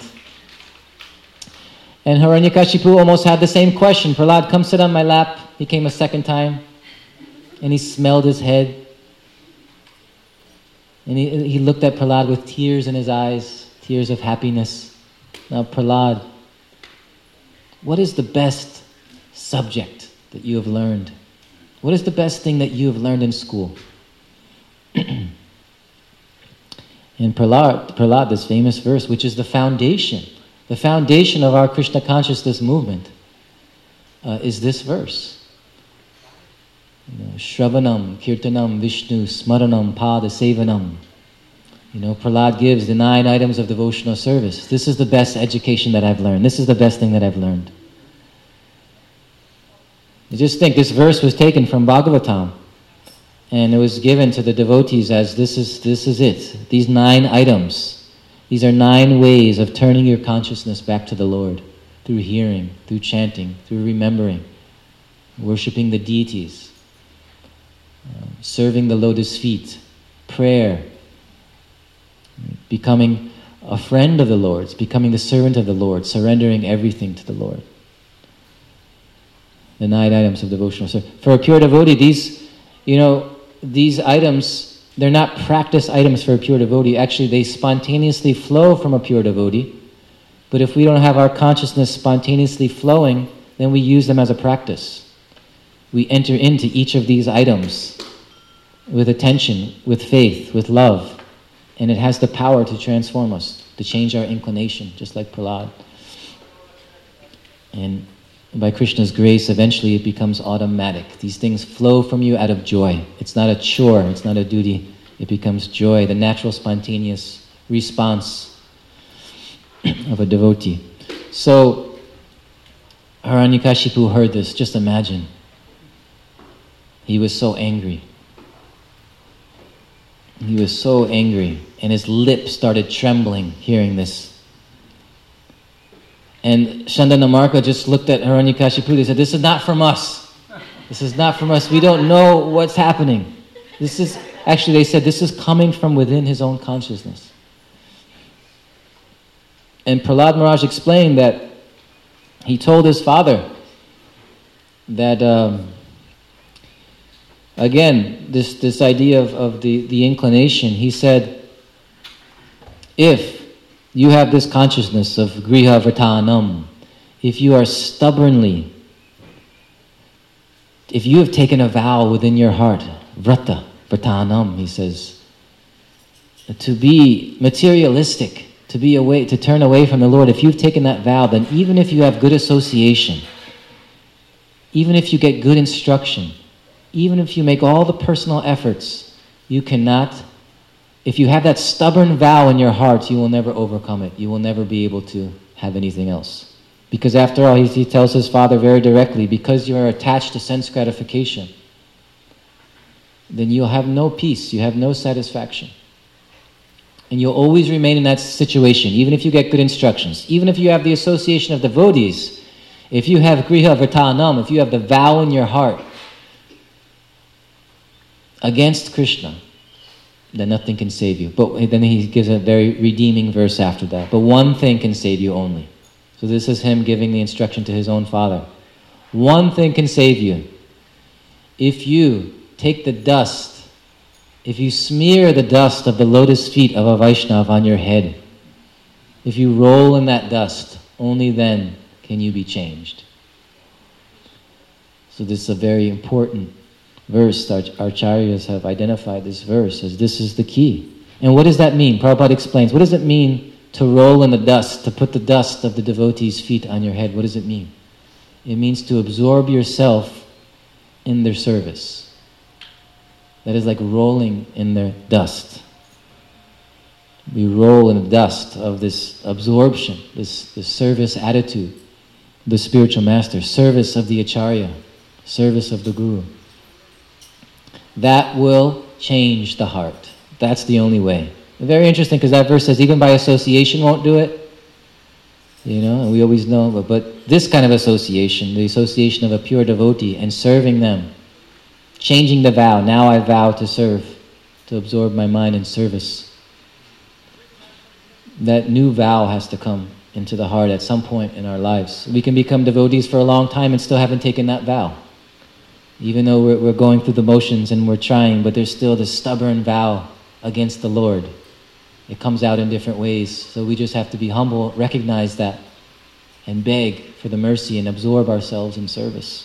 And Hiranyakashipu almost had the same question. Prahlad, come sit on my lap. He came a second time, and he smelled his head. And he, he looked at Prahlad with tears in his eyes, tears of happiness. Now, Prahlad, what is the best subject that you have learned? What is the best thing that you have learned in school? And Prahlad, Prahlad, this famous verse, which is the foundation, the foundation of our Krishna consciousness movement, uh, is this verse. You know, Shravanam, Kirtanam, Vishnu, Smaranam, Pada Sevanam. You know, Prahlad gives the nine items of devotional service. This is the best education that I've learned. This is the best thing that I've learned. You just think, this verse was taken from Bhagavatam, and it was given to the devotees as this is, this is it. These nine items. These are nine ways of turning your consciousness back to the Lord. Through hearing, through chanting, through remembering, worshipping the deities, uh, serving the lotus feet, prayer, becoming a friend of the Lord's, becoming the servant of the Lord, surrendering everything to the Lord. The nine items of devotional service. For a pure devotee, these, you know, these items, they're not practice items for a pure devotee. Actually, they spontaneously flow from a pure devotee. But if we don't have our consciousness spontaneously flowing, then we use them as a practice. We enter into each of these items with attention, with faith, with love. And it has the power to transform us, to change our inclination, just like Prahlad. And by Krishna's grace, eventually it becomes automatic. These things flow from you out of joy. It's not a chore, it's not a duty. It becomes joy, the natural, spontaneous response of a devotee. So, Hiranyakashipu heard this. Just imagine. He was so angry. He was so angry, and his lips started trembling hearing this. And Chandanamarka just looked at Hiranyakashipu. They said, this is not from us. This is not from us. We don't know what's happening. This is, actually they said, this is coming from within his own consciousness. And Prahlad Maharaj explained that he told his father that, um, again, this, this idea of, of the, the inclination, he said, if you have this consciousness of griha vratanam, if you are stubbornly, if you have taken a vow within your heart, vrata, vratanam, he says, to be materialistic, to be away, to turn away from the Lord, if you've taken that vow, then even if you have good association, even if you get good instruction, even if you make all the personal efforts, you cannot, if you have that stubborn vow in your heart, you will never overcome it. You will never be able to have anything else. Because after all, he, he tells his father very directly, because you are attached to sense gratification, then you'll have no peace, you have no satisfaction. And you'll always remain in that situation, even if you get good instructions, even if you have the association of devotees, if you have griha vratanam, if you have the vow in your heart against Krishna, then nothing can save you. But then he gives a very redeeming verse after that. But one thing can save you only. So this is him giving the instruction to his own father. One thing can save you. If you take the dust if you smear the dust of the lotus feet of a Vaishnava on your head, if you roll in that dust, only then can you be changed. So this is a very important verse. Our acharyas have identified this verse as this is the key. And what does that mean? Prabhupada explains, what does it mean to roll in the dust, to put the dust of the devotees' feet on your head? What does it mean? It means to absorb yourself in their service. That is like rolling in their dust. We roll in the dust of this absorption, this, this service attitude, the spiritual master, service of the acharya, service of the guru. That will change the heart. That's the only way. Very interesting, because that verse says even by association won't do it. You know, and we always know, but, but this kind of association, the association of a pure devotee and serving them, changing the vow, now I vow to serve, to absorb my mind in service. That new vow has to come into the heart at some point in our lives. We can become devotees for a long time and still haven't taken that vow. Even though we're, we're going through the motions and we're trying, but there's still this stubborn vow against the Lord. It comes out in different ways. So we just have to be humble, recognize that, and beg for the mercy and absorb ourselves in service.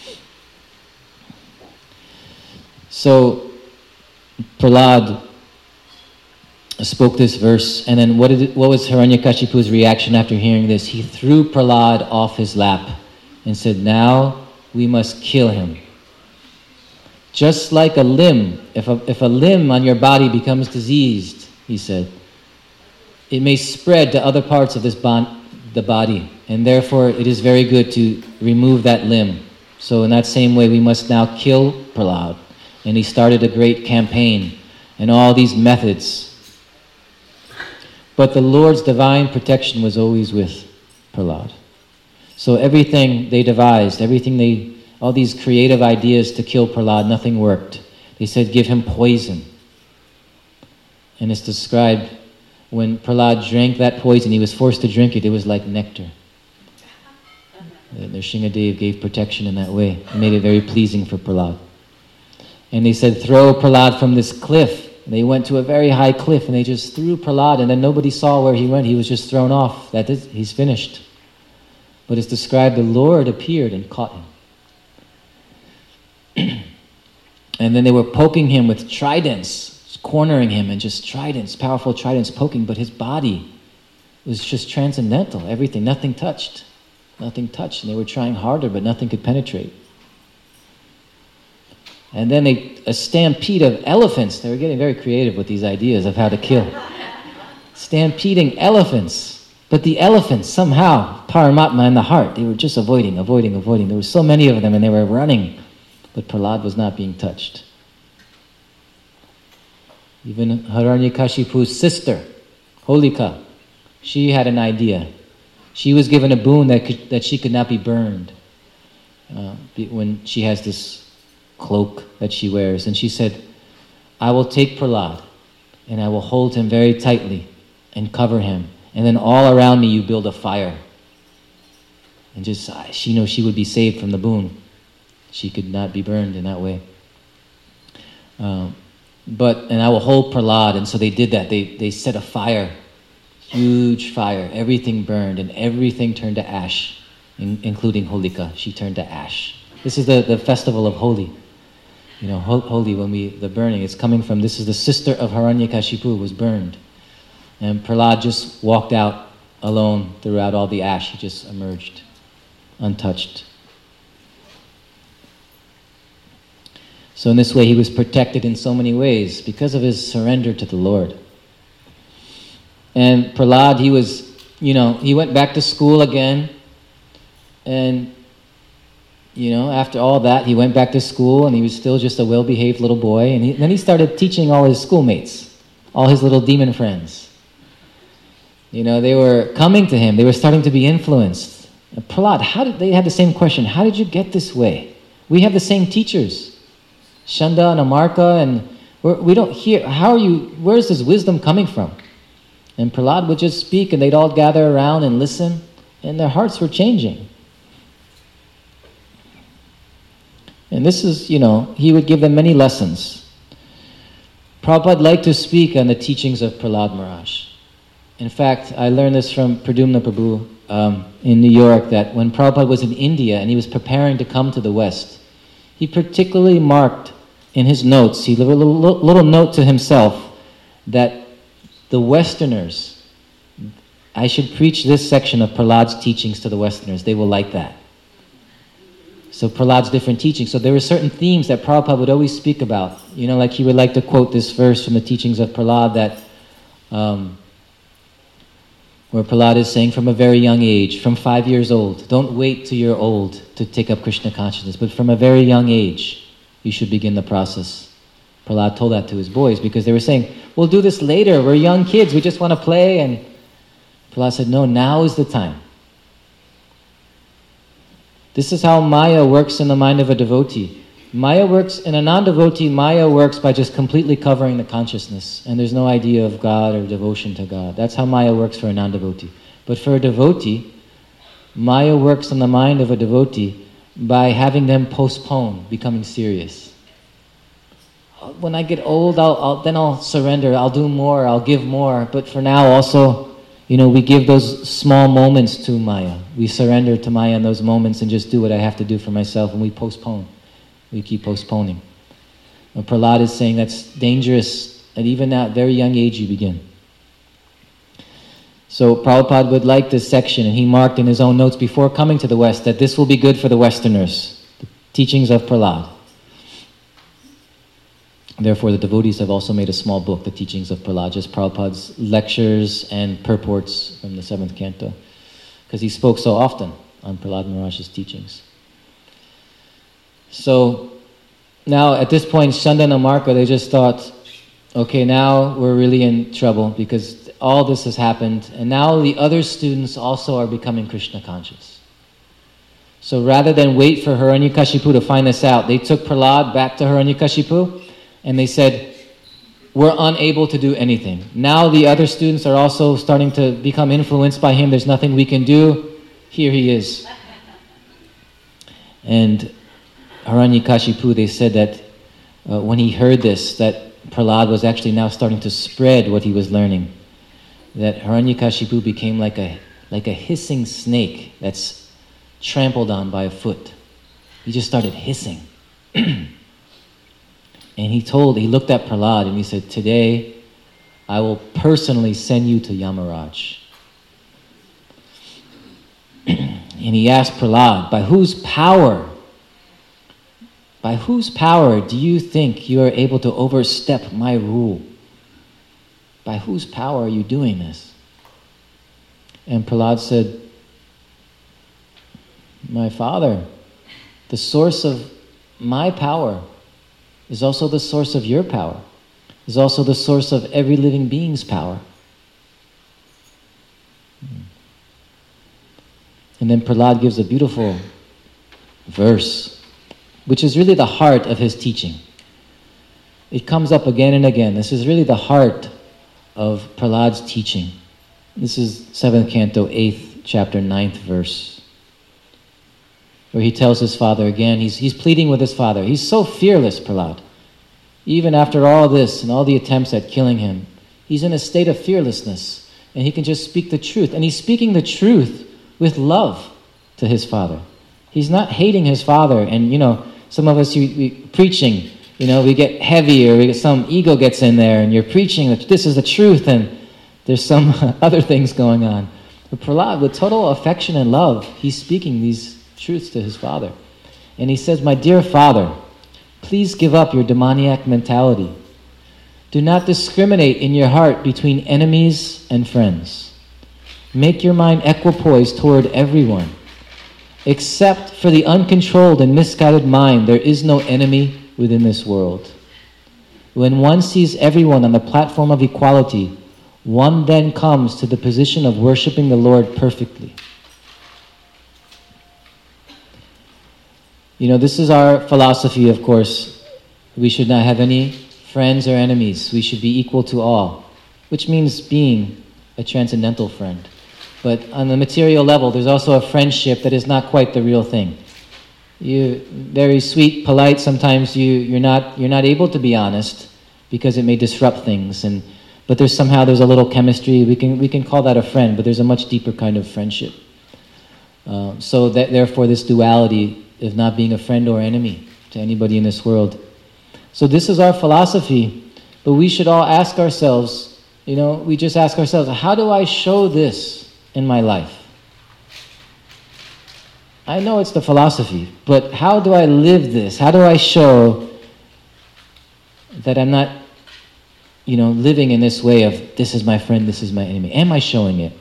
So Prahlad spoke this verse, and then what, did it, what was Hiranyakashipu's reaction after hearing this? He threw Prahlad off his lap and said, now we must kill him. Just like a limb, if a, if a limb on your body becomes diseased, he said, it may spread to other parts of this bon- the body, and therefore it is very good to remove that limb. So in that same way, we must now kill Prahlad. And he started a great campaign and all these methods. But the Lord's divine protection was always with Prahlad. So everything they devised, everything they, all these creative ideas to kill Prahlad, nothing worked. They said, give him poison. And it's described when Prahlad drank that poison, he was forced to drink it, it was like nectar. The Nrsingadev gave protection in that way. It made it very pleasing for Prahlad. And they said, throw Prahlad from this cliff. And they went to a very high cliff and they just threw Prahlad, and then nobody saw where he went. He was just thrown off. That is, he's finished. But it's described the Lord appeared and caught him. And then they were poking him with tridents, cornering him, and just tridents, powerful tridents poking, but his body was just transcendental. Everything, nothing touched. Nothing touched. And they were trying harder, but nothing could penetrate. And then they, a stampede of elephants. They were getting very creative with these ideas of how to kill. Stampeding elephants. But the elephants, somehow, Paramatma in the heart, they were just avoiding, avoiding, avoiding. There were so many of them and they were running. But Prahlad was not being touched. Even Hiranyakashipu's sister, Holika, she had an idea. She was given a boon that could, that she could not be burned uh, when she has this cloak that she wears. And she said, I will take Prahlad and I will hold him very tightly and cover him. And then all around me you build a fire. And just, she knows she would be saved from the boon. She could not be burned in that way. Um, but, and I will hold Prahlad. And so they did that. They, they set a fire, huge fire. Everything burned and everything turned to ash, in, including Holika. She turned to ash. This is the, the festival of Holi. You know, Holi, when we, the burning, it's coming from, this is the sister of Hiranyakashipu was burned. And Prahlad just walked out alone throughout all the ash. He just emerged, untouched. So in this way, he was protected in so many ways because of his surrender to the Lord. And Prahlad, he was, you know, he went back to school again. And, you know, after all that, he went back to school and he was still just a well-behaved little boy. And he, then he started teaching all his schoolmates, all his little demon friends. You know, they were coming to him. They were starting to be influenced. And Prahlad, how did, they had the same question. How did you get this way? We have the same teachers. Chanda and Amarka, and we're, we don't hear, how are you, where's this wisdom coming from? And Prahlad would just speak and they'd all gather around and listen, and their hearts were changing. And this is, you know, he would give them many lessons. Prabhupada liked to speak on the teachings of Prahlad Maharaj. In fact, I learned this from Pradumna Prabhu um, in New York, that when Prabhupada was in India and he was preparing to come to the West, he particularly marked in his notes, he left a little, little note to himself, that the Westerners, I should preach this section of Prahlad's teachings to the Westerners. They will like that. So Prahlad's different teachings. So there were certain themes that Prabhupada would always speak about. You know, like he would like to quote this verse from the teachings of Prahlad that, um, where Prahlad is saying from a very young age, from five years old, don't wait till you're old to take up Krishna consciousness, but from a very young age, you should begin the process. Prahlad told that to his boys because they were saying, we'll do this later, we're young kids, we just want to play. And Prahlad said, no, now is the time. This is how Maya works in the mind of a devotee. Maya works, in a non-devotee, Maya works by just completely covering the consciousness, and there's no idea of God or devotion to God. That's how Maya works for a non-devotee. But for a devotee, Maya works in the mind of a devotee by having them postpone becoming serious. When I get old, I'll, I'll, then I'll surrender, I'll do more, I'll give more. But for now also, you know, we give those small moments to Maya. We surrender to Maya in those moments and just do what I have to do for myself, and we postpone. We keep postponing. And Prahlad is saying that's dangerous, and even at a very young age you begin. So Prabhupada would like this section, and he marked in his own notes before coming to the West that this will be good for the Westerners, the teachings of Prahlad. Therefore, the devotees have also made a small book, The Teachings of Prahlad, just Prabhupada's lectures and purports from the seventh canto, because he spoke so often on Prahlad Maharaj's teachings. So now at this point, Chanda and Amarka, they just thought, okay, now we're really in trouble because all this has happened, and now the other students also are becoming Krishna conscious. So rather than wait for Hiranyakashipu to find this out, they took Prahlad back to Hiranyakashipu, and they said, we're unable to do anything. Now the other students are also starting to become influenced by him. There's nothing we can do. Here he is. And Hiranyakashipu, they said that uh, when he heard this, that Prahlad was actually now starting to spread what he was learning. That Hiranyakashipu became like a, like a hissing snake that's trampled on by a foot. He just started hissing. And he told, he looked at Prahlad and he said, today I will personally send you to Yamaraj. And he asked Prahlad, by whose power, by whose power do you think you are able to overstep my rule? By whose power are you doing this? And Prahlad said, my father, the source of my power is also the source of your power, is also the source of every living being's power. And then Prahlad gives a beautiful verse, which is really the heart of his teaching. It comes up again and again. This is really the heart of Prahlad's teaching. This is seventh canto, eighth chapter, ninth verse, where he tells his father again, he's, he's pleading with his father. He's so fearless, Prahlad. Even after all this and all the attempts at killing him, he's in a state of fearlessness, and he can just speak the truth. And he's speaking the truth with love to his father. He's not hating his father. And, you know, some of us, you, we, preaching, you know, we get heavy, or we get, some ego gets in there, and you're preaching that this is the truth, and there's some other things going on. But Prahlad, with total affection and love, he's speaking these truths to his father. And he says, my dear father, please give up your demoniac mentality. Do not discriminate in your heart between enemies and friends. Make your mind equipoised toward everyone. Except for the uncontrolled and misguided mind, there is no enemy within this world. When one sees everyone on the platform of equality, one then comes to the position of worshiping the Lord perfectly. You know, this is our philosophy, of course. We should not have any friends or enemies. We should be equal to all, which means being a transcendental friend. But on the material level, there's also a friendship that is not quite the real thing. You're very sweet, polite. Sometimes you, you're not, you're not able to be honest, because it may disrupt things. And but there's somehow there's a little chemistry. We can we can call that a friend, but there's a much deeper kind of friendship. Uh, so that therefore this duality of not being a friend or enemy to anybody in this world. So this is our philosophy, but we should all ask ourselves, you know, we just ask ourselves, how do I show this in my life? I know it's the philosophy, but how do I live this? How do I show that I'm not, you know, living in this way of, this is my friend, this is my enemy? Am I showing it?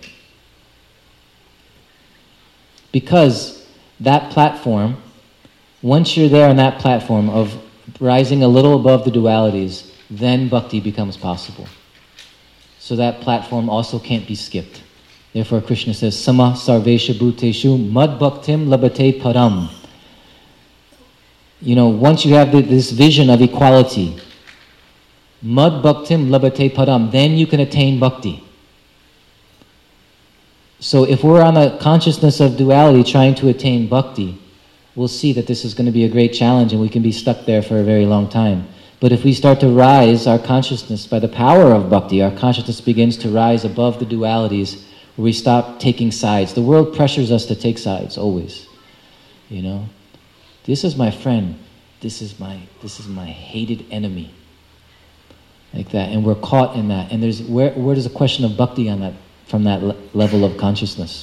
Because that platform, once you're there on that platform of rising a little above the dualities, then bhakti becomes possible. So that platform also can't be skipped. Therefore Krishna says, Sama sarvesha bhuteshu mad bhaktim labate param. You know, once you have the, this vision of equality, mad bhaktim labate param, then you can attain bhakti. So if we're on a consciousness of duality trying to attain bhakti, we'll see that this is going to be a great challenge and we can be stuck there for a very long time. But if we start to rise our consciousness by the power of bhakti, our consciousness begins to rise above the dualities, where we stop taking sides. The world pressures us to take sides, always. You know? This is my friend. This is my, this is my hated enemy. Like that. And we're caught in that. And there's where, where does a question of bhakti on that, from that le- level of consciousness?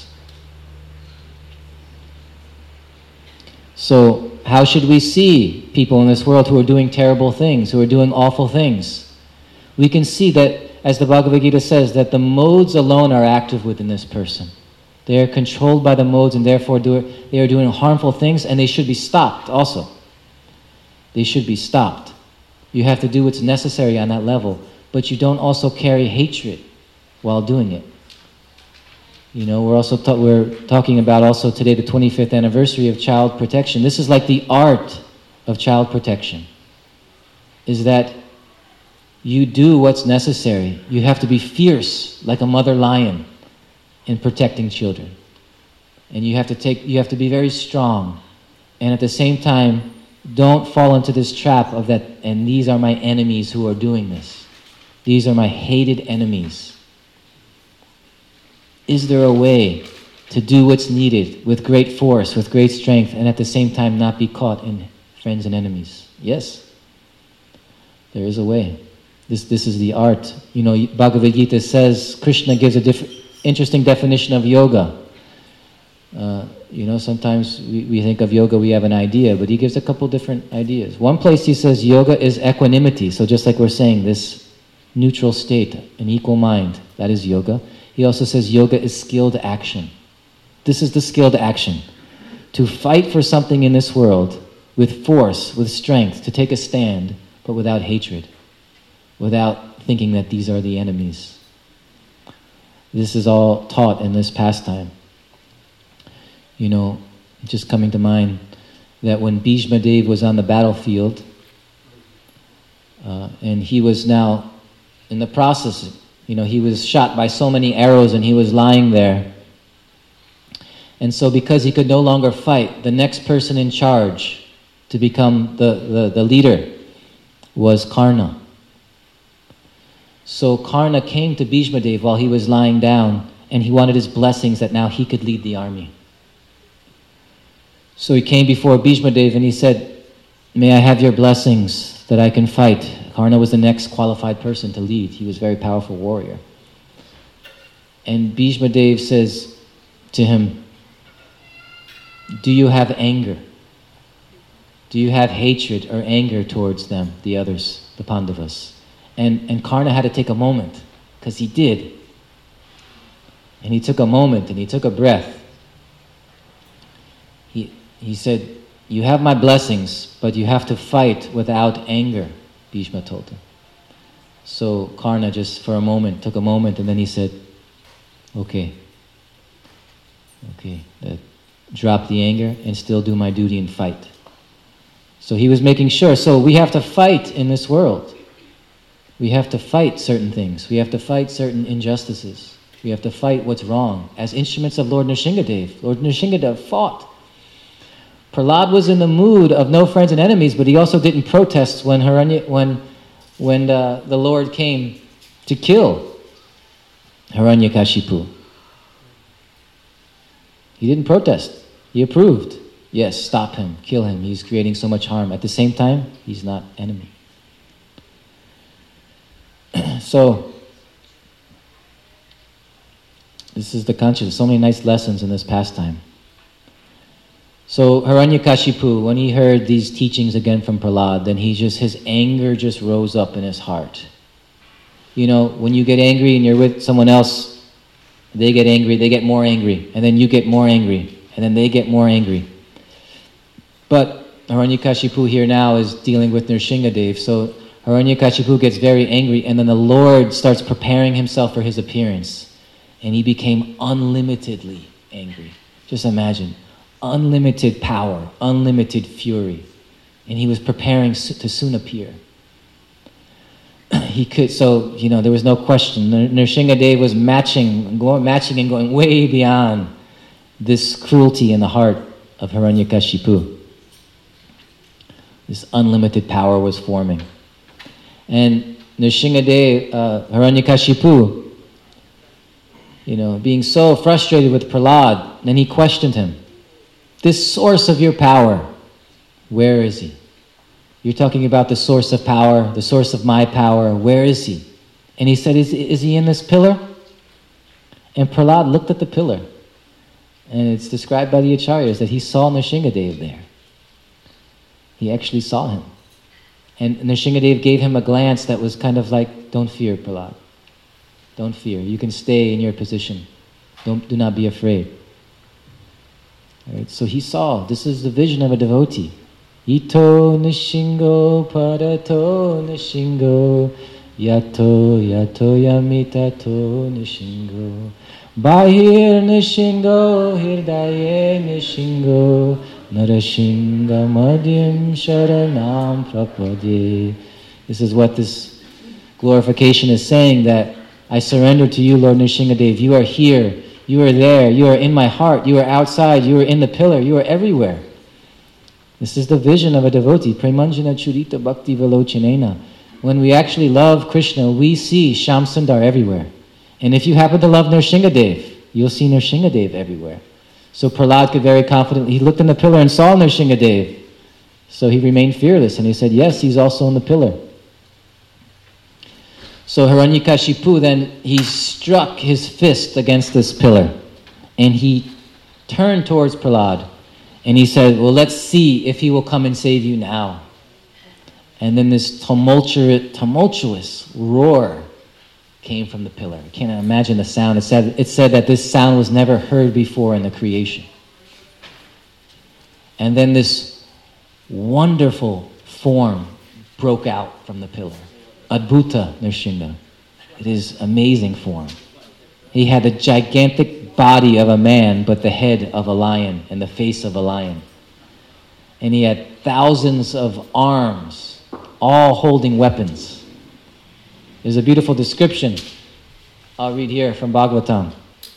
So, how should we see people in this world who are doing terrible things, who are doing awful things? We can see that, as the Bhagavad Gita says, that the modes alone are active within this person. They are controlled by the modes and therefore do, they are doing harmful things, and they should be stopped also. They should be stopped. You have to do what's necessary on that level, but you don't also carry hatred while doing it. You know, we're also ta- we're talking about also today the twenty-fifth anniversary of child protection. This is like the art of child protection. Is that you do what's necessary. You have to be fierce like a mother lion in protecting children. And you have to take you have to be very strong. And at the same time, don't fall into this trap of that, and these are my enemies who are doing this. These are my hated enemies. Is there a way to do what's needed with great force, with great strength, and at the same time not be caught in friends and enemies? Yes. There is a way. This this is the art. You know, Bhagavad Gita says, Krishna gives a diff- interesting definition of yoga. Uh, you know, sometimes we, we think of yoga, we have an idea, but he gives a couple different ideas. One place he says yoga is equanimity. So just like we're saying, this neutral state, an equal mind, that is yoga. He also says yoga is skilled action. This is the skilled action. To fight for something in this world with force, with strength, to take a stand, but without hatred, without thinking that these are the enemies. This is all taught in this pastime. You know, just coming to mind that when Bhishma Dev was on the battlefield, uh, and he was now in the process, you know, he was shot by so many arrows and he was lying there. And so because he could no longer fight, the next person in charge to become the, the, the leader was Karna. So Karna came to Bhishma Dev while he was lying down, and he wanted his blessings that now he could lead the army. So he came before Bhishma Dev and he said, "May I have your blessings that I can fight?" Karna was the next qualified person to lead. He was a very powerful warrior. And Bhishma Dev says to him, "Do you have anger? Do you have hatred or anger towards them, the others, the Pandavas?" And, and Karna had to take a moment, because he did. And he took a moment and he took a breath. He, he said, "You have my blessings, but you have to fight without anger," Bhishma told him. So Karna just for a moment, took a moment, and then he said, okay, okay, uh, drop the anger and still do my duty and fight. So he was making sure. So we have to fight in this world. We have to fight certain things. We have to fight certain injustices. We have to fight what's wrong as instruments of Lord Nrsingadev. Lord Nrsingadev fought. Prahlad was in the mood of no friends and enemies, but he also didn't protest when Haranya, when when the, the Lord came to kill Hiranyakashipu. He didn't protest. He approved. Yes, stop him, kill him. He's creating so much harm. At the same time, he's not enemy. So, this is the conscience. So many nice lessons in this pastime. So Hiranyakashipu, when he heard these teachings again from Prahlad, then he just, his anger just rose up in his heart. You know, when you get angry and you're with someone else, they get angry, they get more angry, and then you get more angry, and then they get more angry. But Hiranyakashipu here now is dealing with Nrsingadev, so Hiranyakashipu gets very angry, and then the Lord starts preparing himself for his appearance, and he became unlimitedly angry. Just imagine. Unlimited power, unlimited fury. And he was preparing to soon appear. He could, so, you know, there was no question. Nrsingadev was matching, going, matching and going way beyond this cruelty in the heart of Hiranyakashipu. This unlimited power was forming. And Nrsingadev, uh, Hiranyakashipu, you know, being so frustrated with Prahlad, then he questioned him. This source of your power, where is he? You're talking about the source of power, the source of my power, where is he? And he said, is, is he in this pillar? And Prahlad looked at the pillar. And it's described by the Acharyas that he saw Nrsingadev there. He actually saw him. And Nrsingadev gave him a glance that was kind of like, don't fear, Prahlad. Don't fear. You can stay in your position. Don't, do not be afraid. Right, so he saw, this is the vision of a devotee. Ito nishingo parato nishingo yato yato yamitato nishingo bahir nishingo hirdaye nishingo narashinga madhyam sharanam prapade. This is what this glorification is saying, that I surrender to you, Lord Nrsingadev. You are here. You are there, you are in my heart, you are outside, you are in the pillar, you are everywhere. This is the vision of a devotee. Premanjana churita bhakti velochanena. When we actually love Krishna, we see Shyam Sundar everywhere. And if you happen to love Nrsingadev, you'll see Nrsingadev everywhere. So Prahlad could very confidently, he looked in the pillar and saw Nrsingadev. So he remained fearless and he said, yes, he's also in the pillar. So Hiranyakashipu then, he struck his fist against this pillar. And he turned towards Prahlad. And he said, well, let's see if he will come and save you now. And then this tumultuous, tumultuous roar came from the pillar. I can't imagine the sound. It said, it said that this sound was never heard before in the creation. And then this wonderful form broke out from the pillar. Adbhuta Nrsinga. It is amazing form. He had the gigantic body of a man, but the head of a lion and the face of a lion. And he had thousands of arms, all holding weapons. There's a beautiful description. I'll read here from Bhagavatam.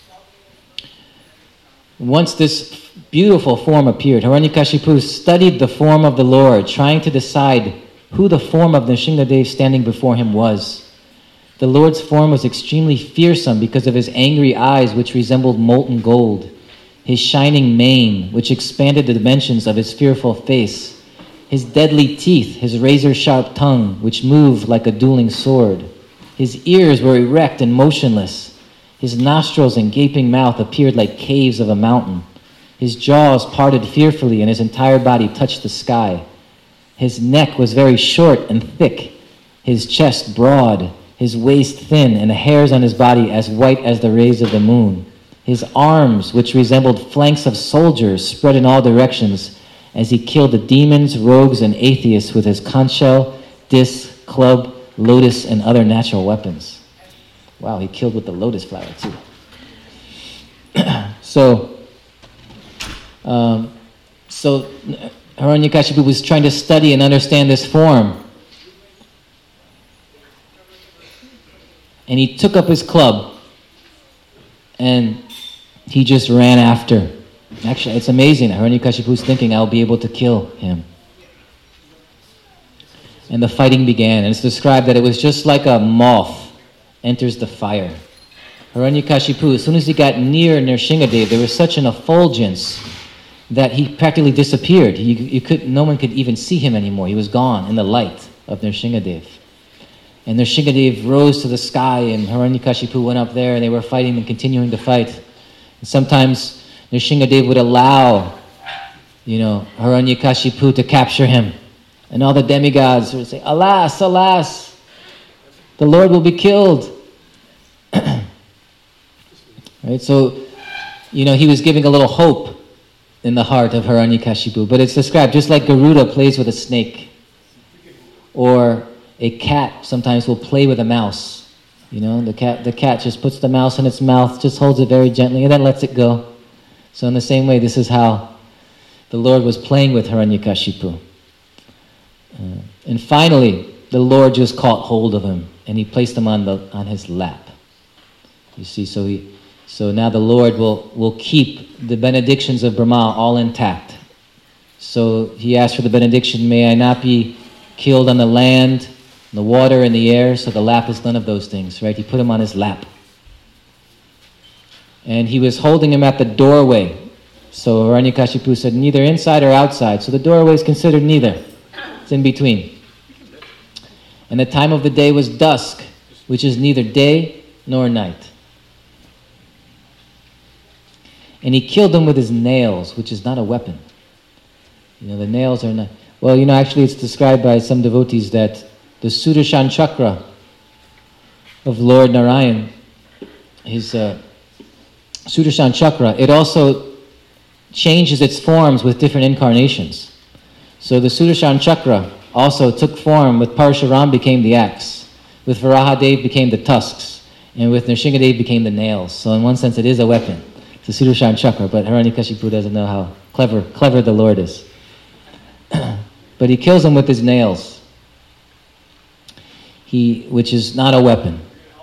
Once this beautiful form appeared, Hiranyakashipu studied the form of the Lord, trying to decide who the form of Nrsingadev standing before him was. The Lord's form was extremely fearsome because of his angry eyes, which resembled molten gold, his shining mane, which expanded the dimensions of his fearful face, his deadly teeth, his razor-sharp tongue, which moved like a dueling sword. His ears were erect and motionless. His nostrils and gaping mouth appeared like caves of a mountain. His jaws parted fearfully, and his entire body touched the sky. His neck was very short and thick, his chest broad, his waist thin, and the hairs on his body as white as the rays of the moon. His arms, which resembled flanks of soldiers, spread in all directions as he killed the demons, rogues, and atheists with his conch shell, disc, club, lotus, and other natural weapons. Wow, he killed with the lotus flower too. so, um, so Hiranyakashipu was trying to study and understand this form. And he took up his club and he just ran after. Actually, it's amazing. Hiranyakashipu was thinking, I'll be able to kill him. And the fighting began. And it's described that it was just like a moth enters the fire. Hiranyakashipu, as soon as he got near Nrsingadev, there was such an effulgence that he practically disappeared. He, you could, no one could even see him anymore. He was gone in the light of Nrsingadev. And Nrsingadev rose to the sky, and Hiranyakashipu went up there, and they were fighting and continuing to fight. And sometimes Nrsingadev would allow, you know, Hiranyakashipu to capture him. And all the demigods would say, alas, alas, the Lord will be killed. Right? So, you know, he was giving a little hope in the heart of Hiranyakashipu. But it's described just like Garuda plays with a snake. Or a cat sometimes will play with a mouse. You know, the cat the cat just puts the mouse in its mouth, just holds it very gently, and then lets it go. So in the same way, this is how the Lord was playing with Hiranyakashipu. Uh, and finally, the Lord just caught hold of him, and he placed him on the on his lap. You see, so he so now the Lord will, will keep the benedictions of Brahma all intact. So he asked for the benediction, may I not be killed on the land, the water, and the air. So the lap is none of those things, right? He put him on his lap. And he was holding him at the doorway. So Hiranyakashipu said, neither inside or outside. So the doorway is considered neither. It's in between. And the time of the day was dusk, which is neither day nor night. And he killed him with his nails, which is not a weapon. You know, the nails are not... Well, you know, actually it's described by some devotees that the Sudarshan Chakra of Lord Narayan, his uh, Sudarshan Chakra, it also changes its forms with different incarnations. So the Sudarshan Chakra also took form. With Parashuram became the axe, with Varahadev became the tusks, and with Nrsingadev became the nails. So in one sense it is a weapon, it's a Sudarshan Chakra, but Hiranyakashipu doesn't know how clever, clever the Lord is. But he kills him with his nails, he, which is not a weapon.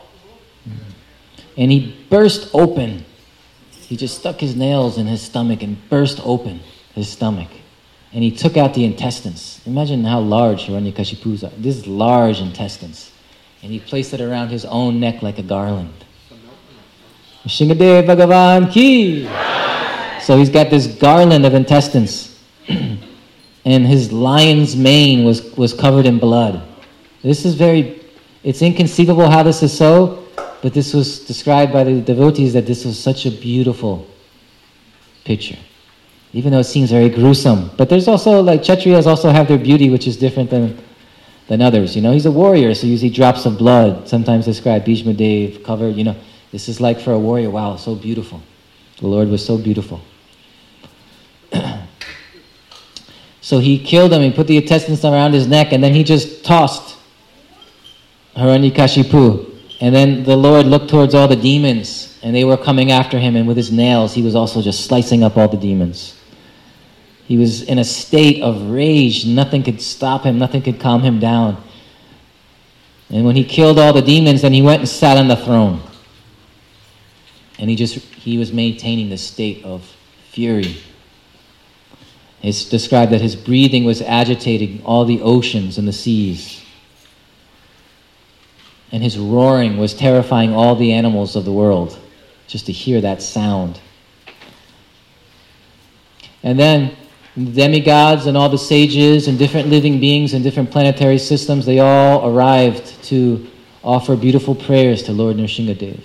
And he burst open. He just stuck his nails in his stomach and burst open his stomach. And he took out the intestines. Imagine how large Hiranyakashipu's are. This is large intestines. And he placed it around his own neck like a garland. Nrsingadev Bhagavan Ki! So he's got this garland of intestines. And his lion's mane was, was covered in blood. This is very, it's inconceivable how this is so, but this was described by the devotees that this was such a beautiful picture. Even though it seems very gruesome. But there's also, like, Kshatriyas also have their beauty, which is different than, than others. You know, he's a warrior, so you see drops of blood, sometimes described, Bhishma Dev, covered, you know. This is like for a warrior, wow, so beautiful. The Lord was so beautiful. So he killed him, he put the intestines around his neck, and then he just tossed Hiranyakashipu. And then the Lord looked towards all the demons, and they were coming after him, and with his nails, he was also just slicing up all the demons. He was in a state of rage. Nothing could stop him, nothing could calm him down. And when he killed all the demons, then he went and sat on the throne. And he just, he was maintaining this state of fury. It's described that his breathing was agitating all the oceans and the seas. And his roaring was terrifying all the animals of the world, just to hear that sound. And then the demigods and all the sages and different living beings and different planetary systems, they all arrived to offer beautiful prayers to Lord Nrsingadev.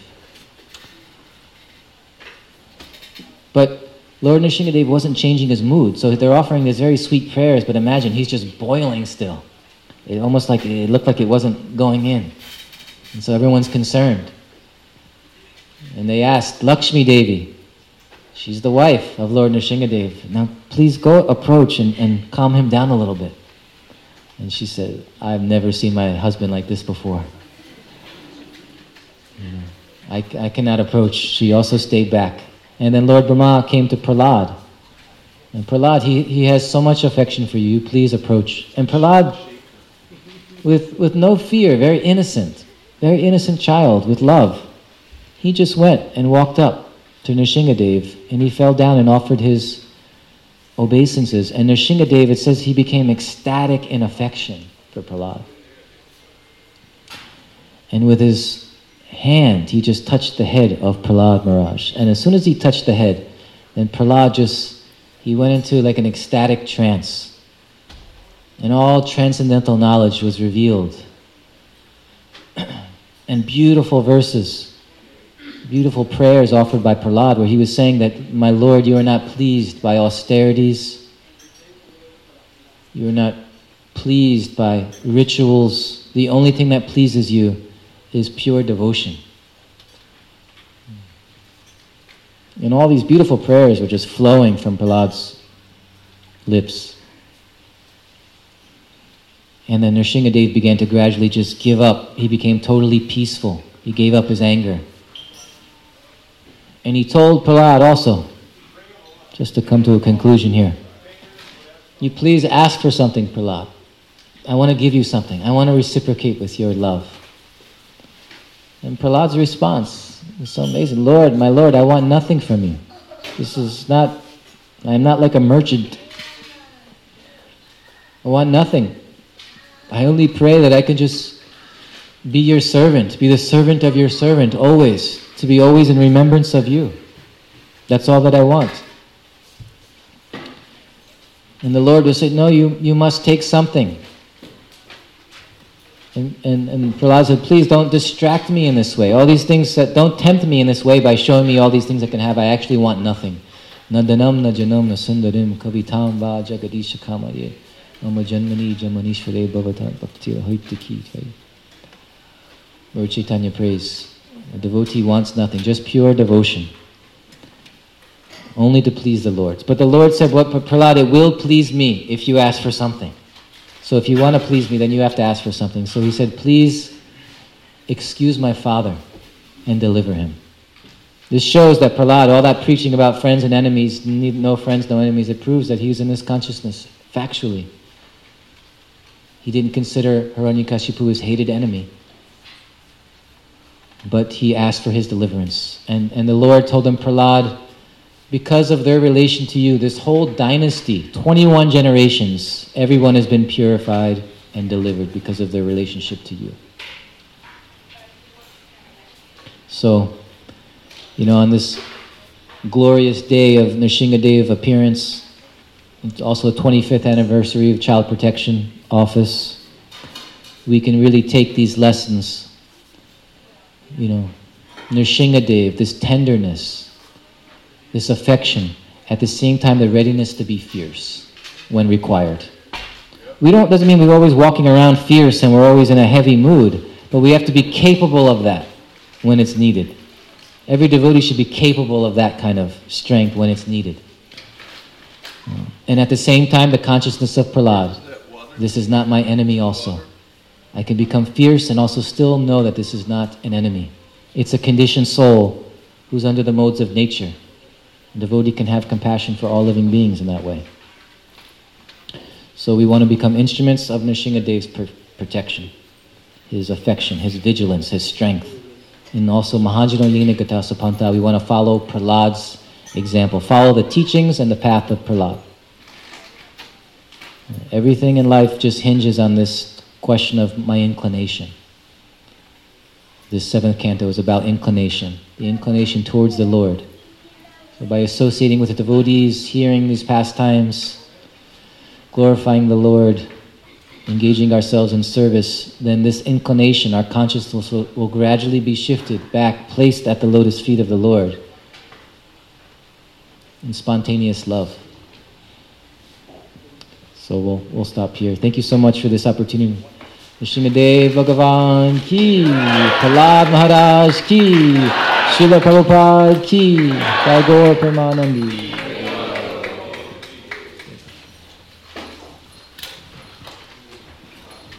But Lord Nrsingadev wasn't changing his mood, so they're offering these very sweet prayers, but imagine, he's just boiling still. It almost like, it looked like it wasn't going in. And so everyone's concerned. And they asked Lakshmi Devi, she's the wife of Lord Nrsingadev, now please go approach and, and calm him down a little bit. And she said, I've never seen my husband like this before. You know, I, I cannot approach. She also stayed back. And then Lord Brahma came to Prahlad. And Prahlad, he, he has so much affection for you, please approach. And Prahlad, with, with no fear, very innocent, very innocent child with love, he just went and walked up to Nrsingadev, and he fell down and offered his obeisances. And Nrsingadev, it says he became ecstatic in affection. for Prahlad. And with his hand, he just touched the head of Prahlad Maharaj. And as soon as he touched the head, then Prahlad just, he went into like an ecstatic trance. And all transcendental knowledge was revealed. And beautiful verses, beautiful prayers offered by Prahlad, where he was saying that, my Lord, you are not pleased by austerities. You are not pleased by rituals. The only thing that pleases you is pure devotion. And all these beautiful prayers were just flowing from Prahlad's lips. And then Nrsingadev began to gradually just give up. He became totally peaceful. He gave up his anger. And he told Prahlad also, just to come to a conclusion here, you please ask for something, Prahlad. I want to give you something. I want to reciprocate with your love. And Prahlad's response was so amazing. Lord, my Lord, I want nothing from you. This is not, I'm not like a merchant. I want nothing. I only pray that I can just be your servant, be the servant of your servant always, to be always in remembrance of you. That's all that I want. And the Lord will say, no, you, you must take something. And, and, and Prahlad said, please don't distract me in this way. All these things, that don't tempt me in this way by showing me all these things I can have. I actually want nothing. Na danam na janam na sundarim kavitam va jagadisha kamaye. Nama janmani jamanishvare bhavata bhakti haitiki. Lord Chaitanya prays. A devotee wants nothing, just pure devotion. Only to please the Lord. But the Lord said, what, Prahlad, it will please me if you ask for something. So if you want to please me, then you have to ask for something. So he said, please excuse my father and deliver him. This shows that Prahlad, all that preaching about friends and enemies, need no friends, no enemies, it proves that he was in this consciousness, factually. He didn't consider Hiranyakashipu his hated enemy. But he asked for his deliverance. And, and the Lord told him, Prahlad, because of their relation to you, this whole dynasty, twenty-one generations, everyone has been purified and delivered because of their relationship to you. So, you know, on this glorious day of Nrsingadev appearance, it's also the twenty-fifth anniversary of Child Protection Office, we can really take these lessons. You know, Nrsingadev, this tenderness, this affection, at the same time the readiness to be fierce when required. We don't, doesn't mean we're always walking around fierce and we're always in a heavy mood, but we have to be capable of that when it's needed. Every devotee should be capable of that kind of strength when it's needed. And at the same time, the consciousness of Prahlad, this is not my enemy also. I can become fierce and also still know that this is not an enemy. It's a conditioned soul who's under the modes of nature. A devotee can have compassion for all living beings in that way. So we want to become instruments of Nrsingadev's per- protection, his affection, his vigilance, his strength. And also Mahajano Yena Gata Sapanta, we want to follow Prahlad's example, follow the teachings and the path of Prahlad. Everything in life just hinges on this question of my inclination. This seventh canto is about inclination, the inclination towards the Lord. So by associating with the devotees, hearing these pastimes, glorifying the Lord, engaging ourselves in service, then this inclination, our consciousness will, will gradually be shifted back, placed at the lotus feet of the Lord in spontaneous love. So we'll, we'll stop here. Thank you so much for this opportunity. Nrsingadev Bhagavan ki, Prahlad Maharaj ki, Srila Prabhupada ki, Jai Gaur Premanandi.